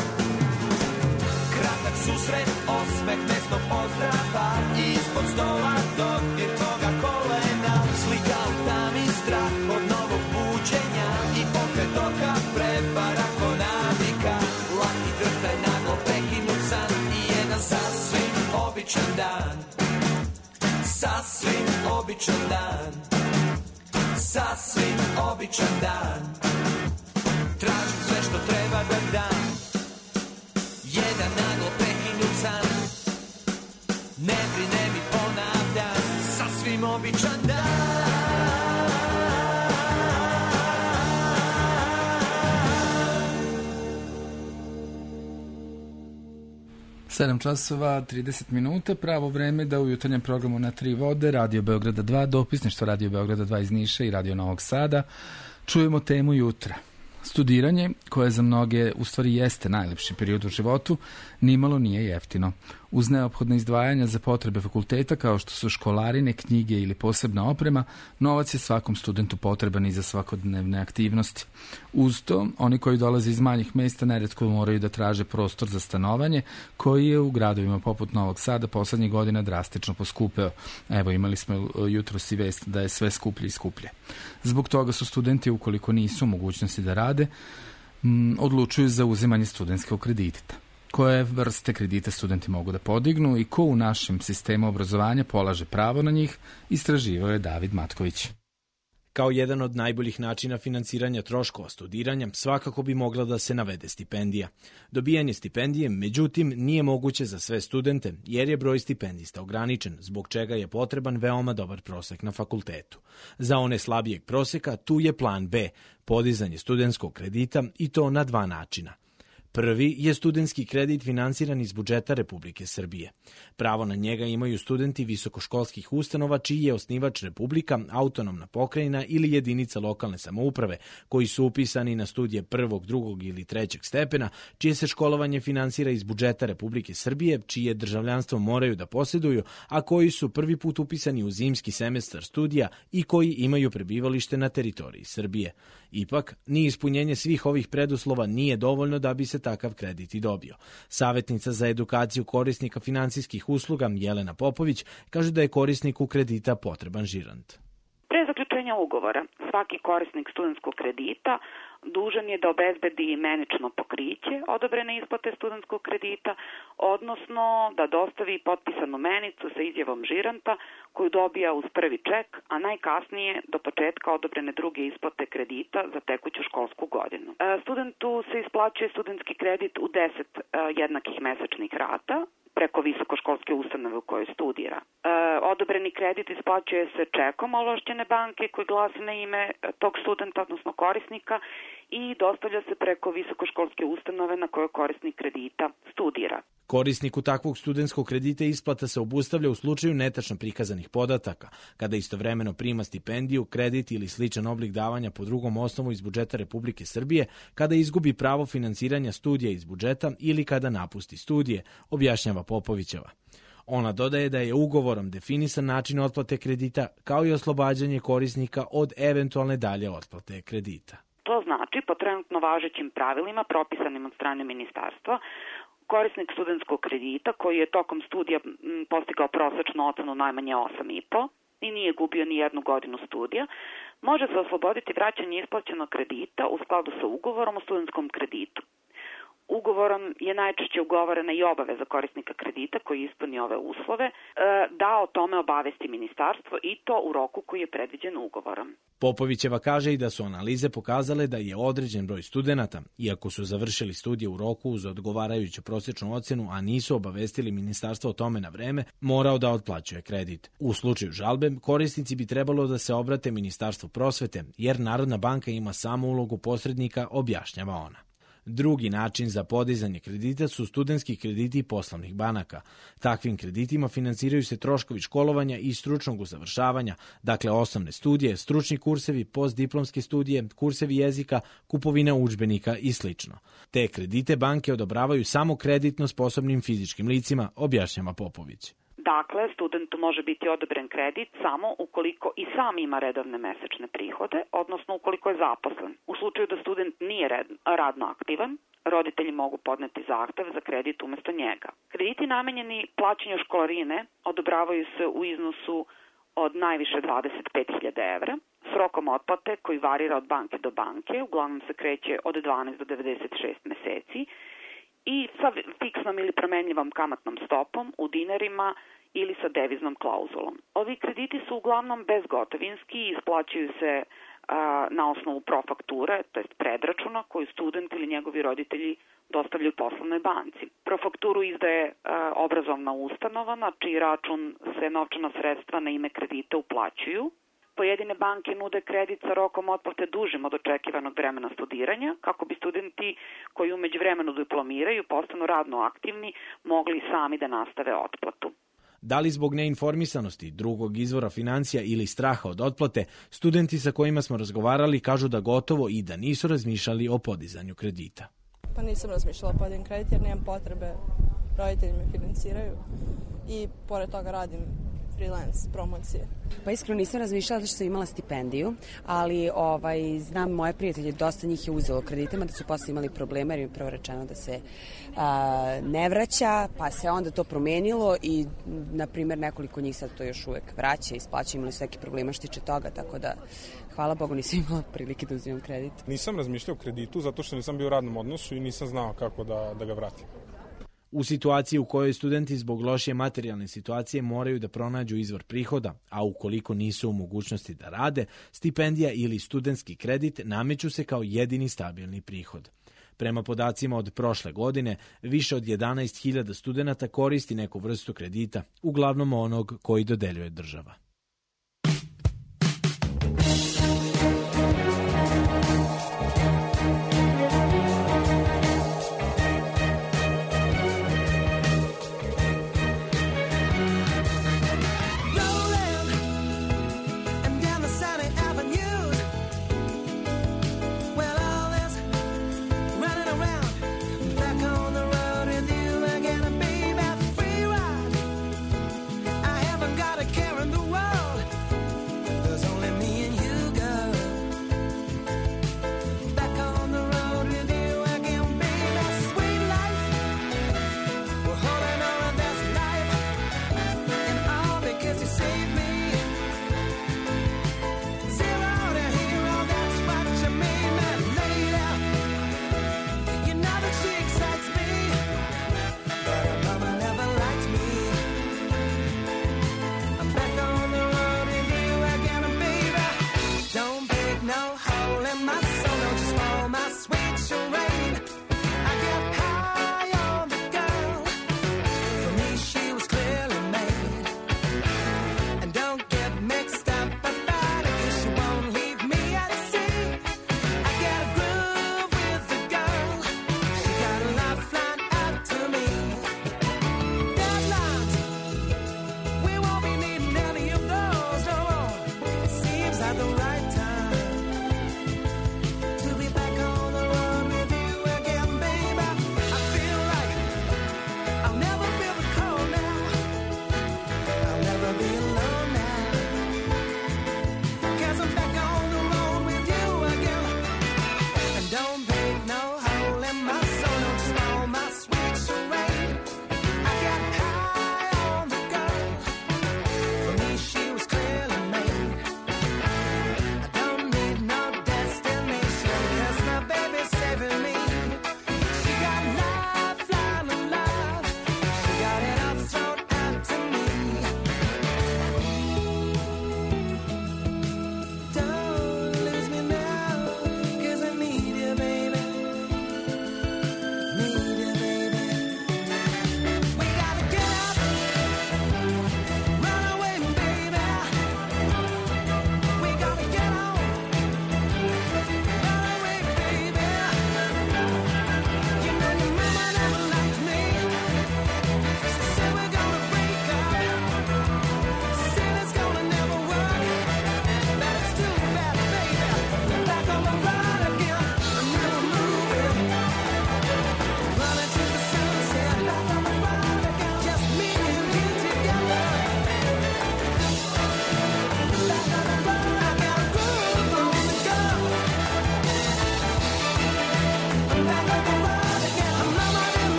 Kratak susret, osmeh, mesto pozdrava. I ispod stola dodir tvoga kolena. Slika u tami, strah od novog buđenja. I pokret oka, prevara ko navika. Laki drtaj, naglo prekinut san. I jedan sasvim običan dan. Sasvim običan dan. Sasvim običan dan. Tražim sve što treba da dam. Jedan naglo prekinut običan dan. sedam časova trideset minuta, pravo vreme da u jutarnjem programu na Tri vode, Radio Beograda dva, dopisništvo Radio Beograda dva iz Niša i Radio Novog Sada, čujemo temu jutra. Studiranje, koje za mnoge u stvari jeste najlepši period u životu, nimalo nije jeftino. Uz neophodne izdvajanja za potrebe fakulteta, kao što su školarine, knjige ili posebna oprema, novac je svakom studentu potreban i za svakodnevne aktivnosti. Uz to, oni koji dolaze iz manjih mesta neretko moraju da traže prostor za stanovanje, koji je u gradovima poput Novog Sada poslednjih godina drastično poskupeo. Evo, imali smo jutros i vest da je sve skuplje i skuplje. Zbog toga su studenti, ukoliko nisu u mogućnosti da rade, m, odlučuju za uzimanje studentskog kredita. Koje vrste kredita studenti mogu da podignu i ko u našem sistemu obrazovanja polaže pravo na njih, istraživao je David Matković. Kao jedan od najboljih načina finansiranja troškova studiranja svakako bi mogla da se navede stipendija. Dobijanje stipendije, međutim, nije moguće za sve studente jer je broj stipendista ograničen, zbog čega je potreban veoma dobar prosek na fakultetu. Za one slabijeg proseka tu je plan B, podizanje studentskog kredita i to na dva načina. Prvi je studentski kredit finansiran iz budžeta Republike Srbije. Pravo na njega imaju studenti visokoškolskih ustanova čiji je osnivač Republika, autonomna pokrajina ili jedinica lokalne samouprave, koji su upisani na studije prvog, drugog ili trećeg stepena, čije se školovanje finansira iz budžeta Republike Srbije, čije državljanstvo moraju da posjeduju, a koji su prvi put upisani u zimski semestar studija i koji imaju prebivalište na teritoriji Srbije. Ipak, ni ispunjenje svih ovih preduslova nije dovoljno da bi se takav kredit i dobio. Savjetnica za edukaciju korisnika finansijskih usluga Jelena Popović kaže da je korisniku kredita potreban žirant. Pre zaključenja ugovora, svaki korisnik studentskog kredita dužan je da obezbedi menično pokriće odobrene isplate studentskog kredita, odnosno da dostavi potpisanu menicu sa izjavom žiranta koju dobija uz prvi ček, a najkasnije do početka odobrene druge isplate kredita za tekuću školsku godinu. Studentu se isplaćuje studentski kredit u deset jednakih mesečnih rata preko visokoškolske ustanove u kojoj studira. E, odobreni kredit isplaćuje se čekom ovlašćene banke koji glasi na ime tog studenta, odnosno korisnika, i dostavlja se preko visokoškolske ustanove na kojoj korisnik kredita studira. Korisniku takvog studentskog kredita isplata se obustavlja u slučaju netačno prikazanih podataka, kada istovremeno prima stipendiju, kredit ili sličan oblik davanja po drugom osnovu iz budžeta Republike Srbije, kada izgubi pravo finansiranja studija iz budžeta ili kada napusti studije, objašnjava Popovićeva. Ona dodaje da je ugovorom definisan način otplate kredita, kao i oslobađanje korisnika od eventualne dalje otplate kredita. To znači, po trenutno važećim pravilima propisanim od strane ministarstva, korisnik studentskog kredita koji je tokom studija postigao prosečnu ocenu najmanje osam i po i nije gubio ni jednu godinu studija, može se osloboditi vraćanje isplaćenog kredita u skladu sa ugovorom o studentskom kreditu. Ugovorom je najčešće ugovorena i obaveza korisnika kredita koji ispuni ove uslove da o tome obavesti ministarstvo i to u roku koji je predviđen ugovorom. Popovićeva kaže i da su analize pokazale da je određen broj studenata, iako su završili studije u roku uz odgovarajuću prosječnu ocenu, a nisu obavestili ministarstvo o tome na vreme, morao da otplaćuje kredit. U slučaju žalbe, korisnici bi trebalo da se obrate Ministarstvu prosvete, jer Narodna banka ima samo ulogu posrednika, objašnjava ona. Drugi način za podizanje kredita su studentski krediti poslovnih banaka. Takvim kreditima finansiraju se troškovi školovanja i stručnog usavršavanja, dakle osnovne studije, stručni kursevi, postdiplomske studije, kursevi jezika, kupovina udžbenika i sl. Te kredite banke odobravaju samo kreditno sposobnim fizičkim licima, objašnjava Popović. Dakle, studentu može biti odobren kredit samo ukoliko i sam ima redovne mesečne prihode, odnosno ukoliko je zaposlen. U slučaju da student nije red, radno aktivan, roditelji mogu podneti zahtev za kredit umesto njega. Krediti namenjeni plaćanju školarine odobravaju se u iznosu od najviše dvadeset pet hiljada evra, s rokom otplate koji varira od banke do banke, uglavnom se kreće od dvanaest do devedeset šest meseci, i sa fiksnom ili promenljivom kamatnom stopom u dinarima ili sa deviznom klauzulom. Ovi krediti su uglavnom bezgotovinski i isplaćuju se na osnovu profakture, to jest predračuna koju student ili njegovi roditelji dostavljaju poslovnoj banci. Profakturu izdaje obrazovna ustanova na čiji račun se novčana sredstva na ime kredita uplaćuju. Pojedine banke nude kredit sa rokom otplate dužim od očekivanog vremena studiranja, kako bi studenti koji umeđu vremenu diplomiraju, postanu radno aktivni, mogli sami da nastave otplatu. Da li zbog neinformisanosti, drugog izvora financija ili straha od otplate, studenti sa kojima smo razgovarali kažu da gotovo i da nisu razmišljali o podizanju kredita. Pa nisam razmišljala o podijem kredit jer nemam potrebe, roditelji me financiraju i pored toga radim freelance promocije. Pa iskreno nisam razmišljala da što sam imala stipendiju, ali ovaj, znam moje prijatelje, dosta njih je uzelo kreditima, da su posle imali problema jer im je prvo rečeno da se a, ne vraća, pa se onda to promenilo i, na primjer, nekoliko njih sad to još uvek vraća, isplaća, imali su neki problema što tiče toga, tako da, hvala Bogu, nisam imala prilike da uzimam kredit. Nisam razmišljao o kreditu zato što nisam bio u radnom odnosu i nisam znao kako da, da ga vratim. U situaciji u kojoj studenti zbog lošije materijalne situacije moraju da pronađu izvor prihoda, a ukoliko nisu u mogućnosti da rade, stipendija ili studentski kredit nameću se kao jedini stabilni prihod. Prema podacima od prošle godine, više od jedanaest hiljada studenta koristi neku vrstu kredita, uglavnom onog koji dodeljuje država. Got a care in the world.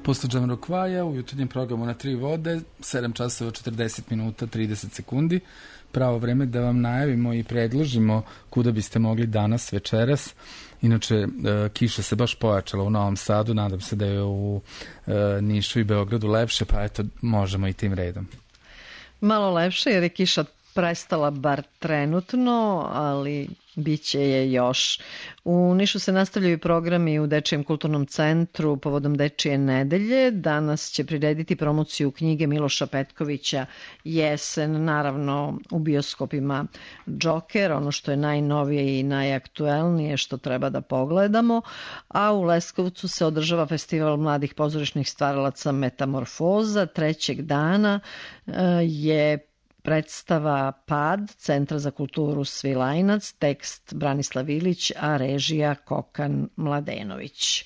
Posle Džamirokvaja u jutarnjem programu na tri vode, sedam časova četrdeset minuta trideset sekundi, pravo vreme da vam najavimo i predložimo kuda biste mogli danas, večeras. Inače, kiša se baš pojačala u Novom Sadu, nadam se da je u Nišu i Beogradu lepše, pa eto, možemo i tim redom. Malo lepše jer je kiša prestala bar trenutno, ali bit će je još. U Nišu se nastavljaju programi u Dečijem kulturnom centru povodom Dečije nedelje. Danas će prirediti promociju knjige Miloša Petkovića Jesen, naravno u bioskopima Džoker, ono što je najnovije i najaktuelnije što treba da pogledamo, a u Leskovcu se održava festival mladih pozorišnih stvaralaca Metamorfoza. Trećeg dana je predstava Pad Centra za kulturu Svilajnac, tekst Branislav Ilić, a režija Kokan Mladenović.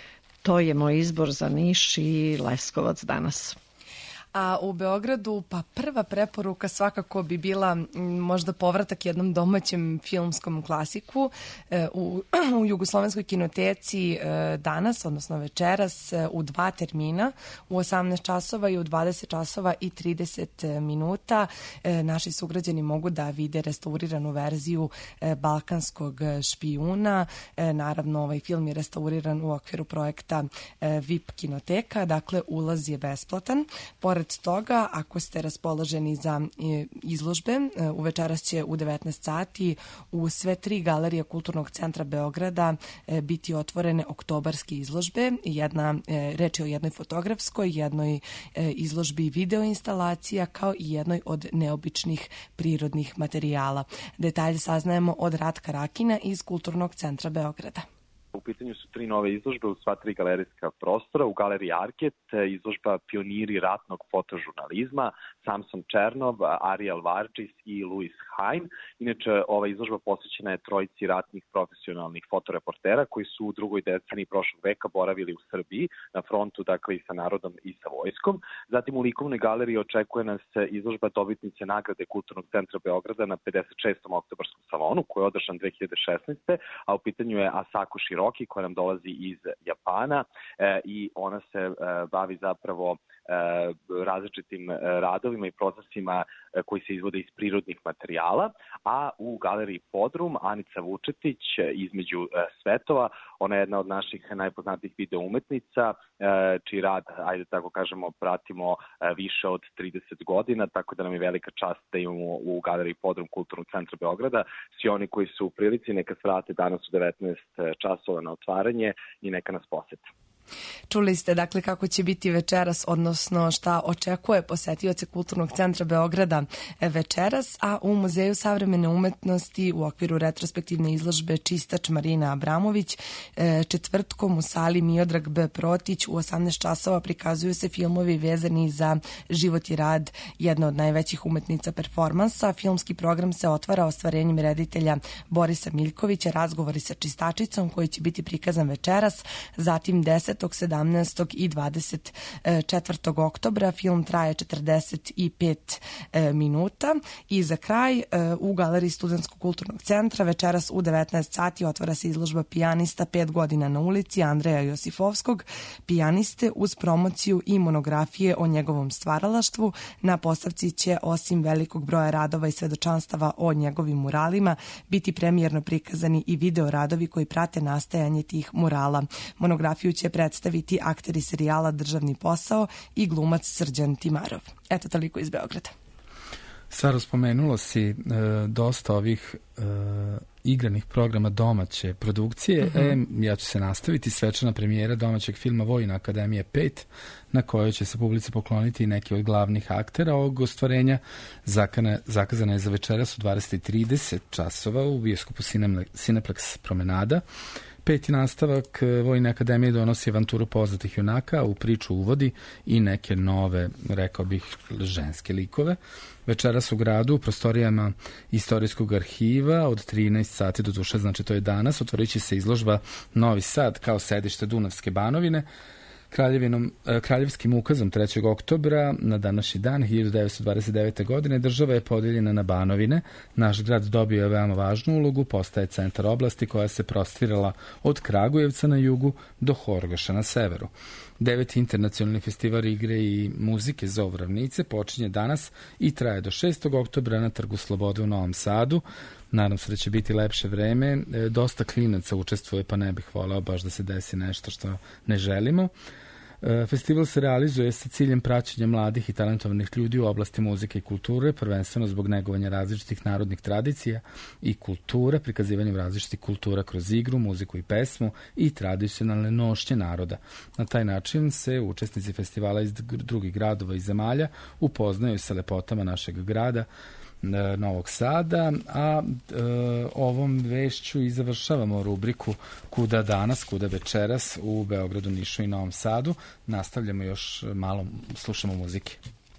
To je moj izbor za Niš i Leskovac danas. A u Beogradu, pa prva preporuka svakako bi bila možda povratak jednom domaćem filmskom klasiku u, u Jugoslovenskoj kinoteci danas, odnosno večeras, u dva termina, u osamnaest časova i u dvadeset časova i trideset minuta. Naši sugrađani mogu da vide restauriranu verziju Balkanskog špijuna. Naravno, ovaj film je restauriran u okviru projekta V I P kinoteka, dakle ulaz je besplatan. Pored toga, ako ste raspoloženi za izložbe, u večeras će u devetnaest sati u sve tri galerije Kulturnog centra Beograda biti otvorene oktobarske izložbe. Jedna, reč je o jednoj fotografskoj, jednoj izložbi videoinstalacija, kao i jednoj od neobičnih prirodnih materijala. Detalje saznajemo od Ratka Rakina iz Kulturnog centra Beograda. U pitanju su tri nove izložbe u sva tri galerijska prostora. U galeriji Arket izložba Pioniri ratnog fotožurnalizma, Samson Černov, Ariel Varđis i Louis Hain. Inače, ova izložba posvećena je trojici ratnih profesionalnih fotoreportera koji su u drugoj deceniji prošlog veka boravili u Srbiji, na frontu, dakle i sa narodom i sa vojskom. Zatim u likovnoj galeriji očekuje nas izložba dobitnice nagrade Kulturnog centra Beograda na pedeset šestom oktobarskom salonu, koji je održan dve hiljade šesnaeste. a u pitanju je Asako Shiroki, koja nam dolazi iz Japana e, i ona se e, bavi zapravo e, različitim radovima i procesima e, koji se izvode iz prirodnih materijala, a u galeriji Podrum Anica Vučetić između e, svetova, ona je jedna od naših najpoznatijih video umetnica, e, čiji rad, ajde tako kažemo, pratimo e, više od trideset godina, tako da nam je velika čast da imamo u galeriji Podrum Kulturnog centra Beograda. Svi oni koji su u prilici neka svrate danas u devetnaest časova na otvaranje i neka nas posete. Čuli ste dakle kako će biti večeras, odnosno šta očekuje posetioce Kulturnog centra Beograda večeras, a u Muzeju savremene umetnosti u okviru retrospektivne izložbe Čistač Marina Abramović četvrtkom u sali Miodrag B. Protić u osamnaest časova prikazuju se filmovi vezani za život i rad jedne od najvećih umetnica performansa. Filmski program se otvara ostvarenjem reditelja Borisa Miljkovića, razgovori sa čistačicom koji će biti prikazan večeras, zatim desetog sedamnaestog i dvadeset četvrtog oktobra. Film traje četrdeset pet minuta i za kraj u galeriji Studentskog kulturnog centra večeras u devetnaest sati otvara se izložba Pijanista pet godina na ulici Andreja Josifovskog, pijaniste uz promociju i monografije o njegovom stvaralaštvu. Na postavci će osim velikog broja radova i svedočanstava o njegovim muralima biti premijerno prikazani i video radovi koji prate nastajanje tih murala. Monografiju će predstaviti akteri serijala Državni posao i glumac Srđan Timarov. Eto, toliko iz Beograda. Saro, spomenulo si e, dosta ovih e, igranih programa domaće produkcije. Uh-huh. E, ja ću se nastaviti. Svečana premijera domaćeg filma Vojna akademije pet, na kojoj će se publici pokloniti neki od glavnih aktera ovog ostvarenja. Zakana, zakazana je za večeras u dvadeset i trideset časova u bioskopu Cineplex Promenada. Peti nastavak Vojne akademije donosi avanturu poznatih junaka, u priču uvodi i neke nove, rekao bih, ženske likove. Večeras u gradu, u prostorijama Istorijskog arhiva od trinaest sati do duše, znači to je danas, otvorit će se izložba Novi Sad kao sedište Dunavske banovine. Kraljevinom, kraljevskim ukazom trećeg oktobra na današnji dan hiljadu devetsto dvadeset devete. godine država je podijeljena na banovine. Naš grad dobio je veoma važnu ulogu, postaje centar oblasti koja se prostirala od Kragujevca na jugu do Horgoša na severu. Deveti internacionalni festival igre i muzike Zov ravnice počinje danas i traje do šestog oktobra na Trgu Slobode u Novom Sadu. Nadam se da će biti lepše vreme. E, dosta klinaca učestvuje, pa ne bih voleo baš da se desi nešto što ne želimo. Festival se realizuje sa ciljem praćenja mladih i talentovanih ljudi u oblasti muzike i kulture, prvenstveno zbog negovanja različitih narodnih tradicija i kultura, prikazivanjem različitih kultura kroz igru, muziku i pesmu i tradicionalne nošnje naroda. Na taj način se učesnici festivala iz drugih gradova i zemalja upoznaju sa lepotama našeg grada, Novog Sada, a e, ovom vešću i završavamo rubriku Kuda danas, kuda večeras u Beogradu, Nišu i Novom Sadu. Nastavljamo još malo, slušamo muzike.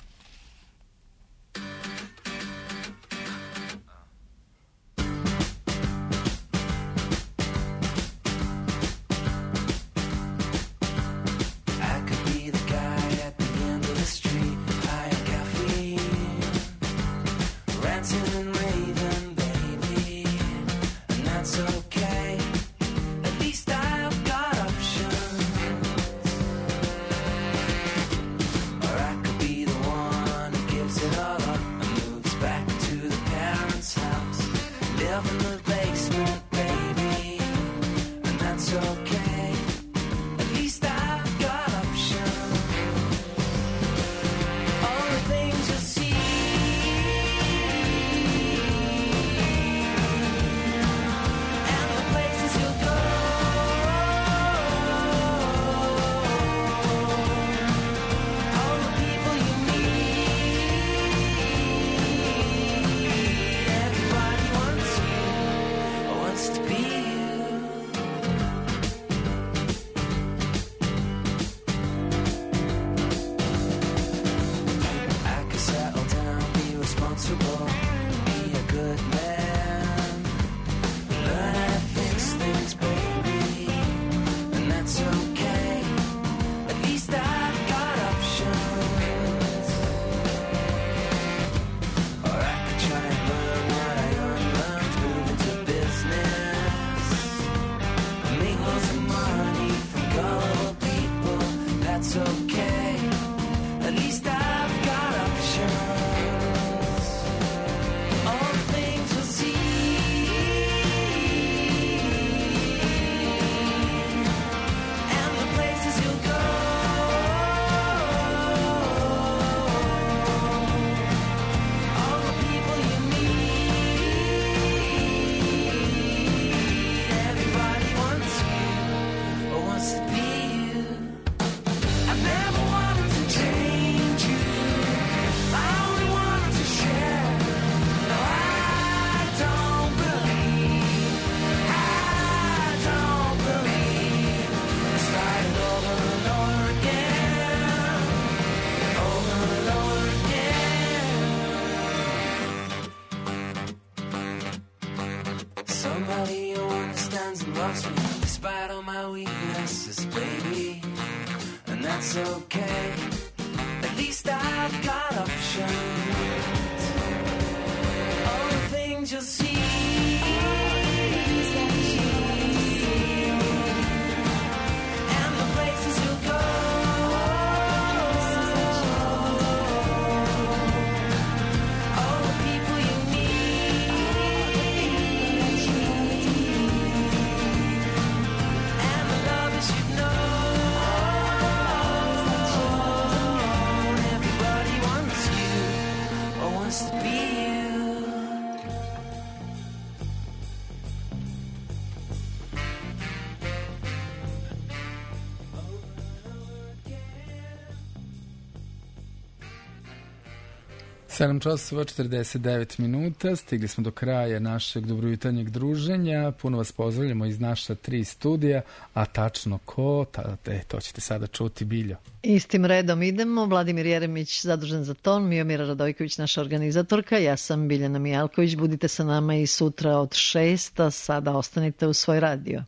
sedam časova četrdeset devet minuta, stigli smo do kraja našeg dobrojutarnjeg druženja. Puno vas pozdravljamo iz naša tri studija, a tačno ko, ta, e, to ćete sada čuti, Biljo. Istim redom idemo. Vladimir Jeremić zadužen za ton, Miomira Radojković naša organizatorka, ja sam Biljana Mijalković. Budite sa nama i sutra od šest, a sada ostanite u svoj radio.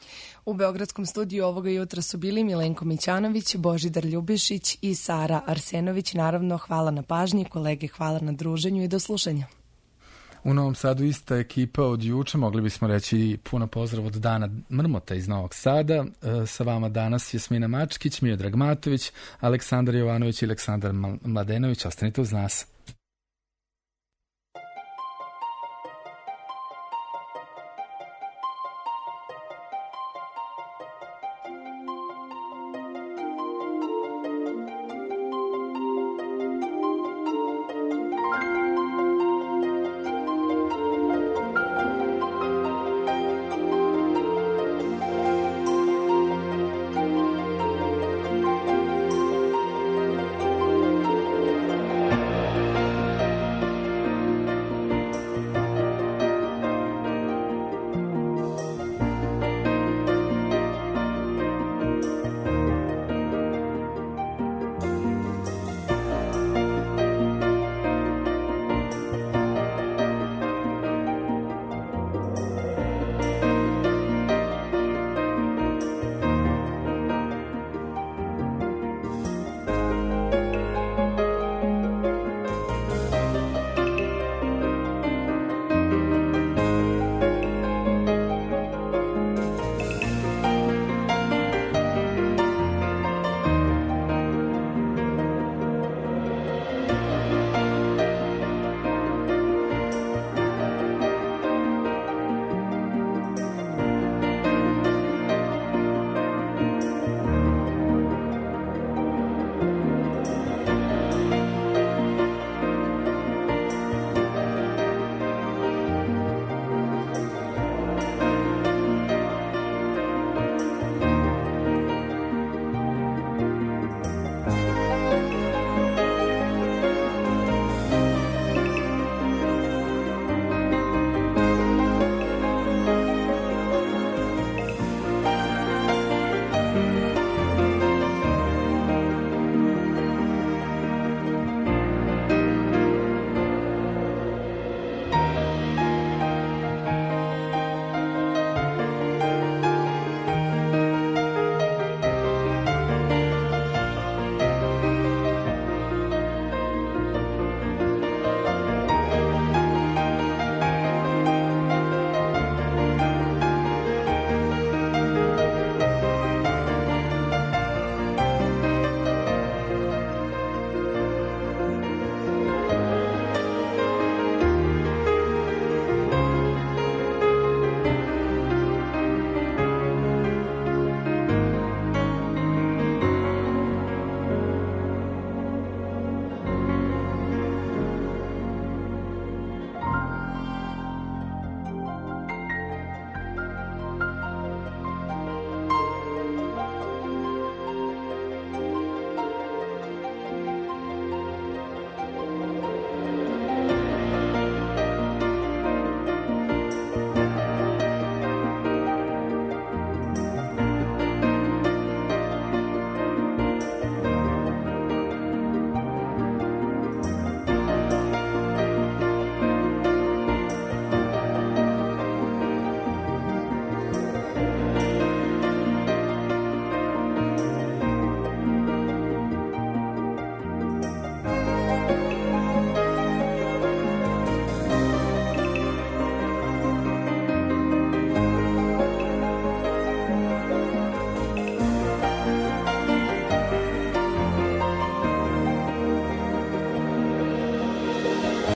U Beogradskom studiju ovoga jutra su bili Milenko Mićanović, Božidar Ljubišić i Sara Arsenović. Naravno, hvala na pažnji, kolege, hvala na druženju i do slušanja. U Novom Sadu ista ekipa od juče, mogli bismo reći puno pozdrav od Dana Mrmota iz Novog Sada. E, sa vama danas Jasmina Mačkić, Miodrag Matović, Aleksandar Jovanović i Aleksandar Mladenović. Ostanite uz nas.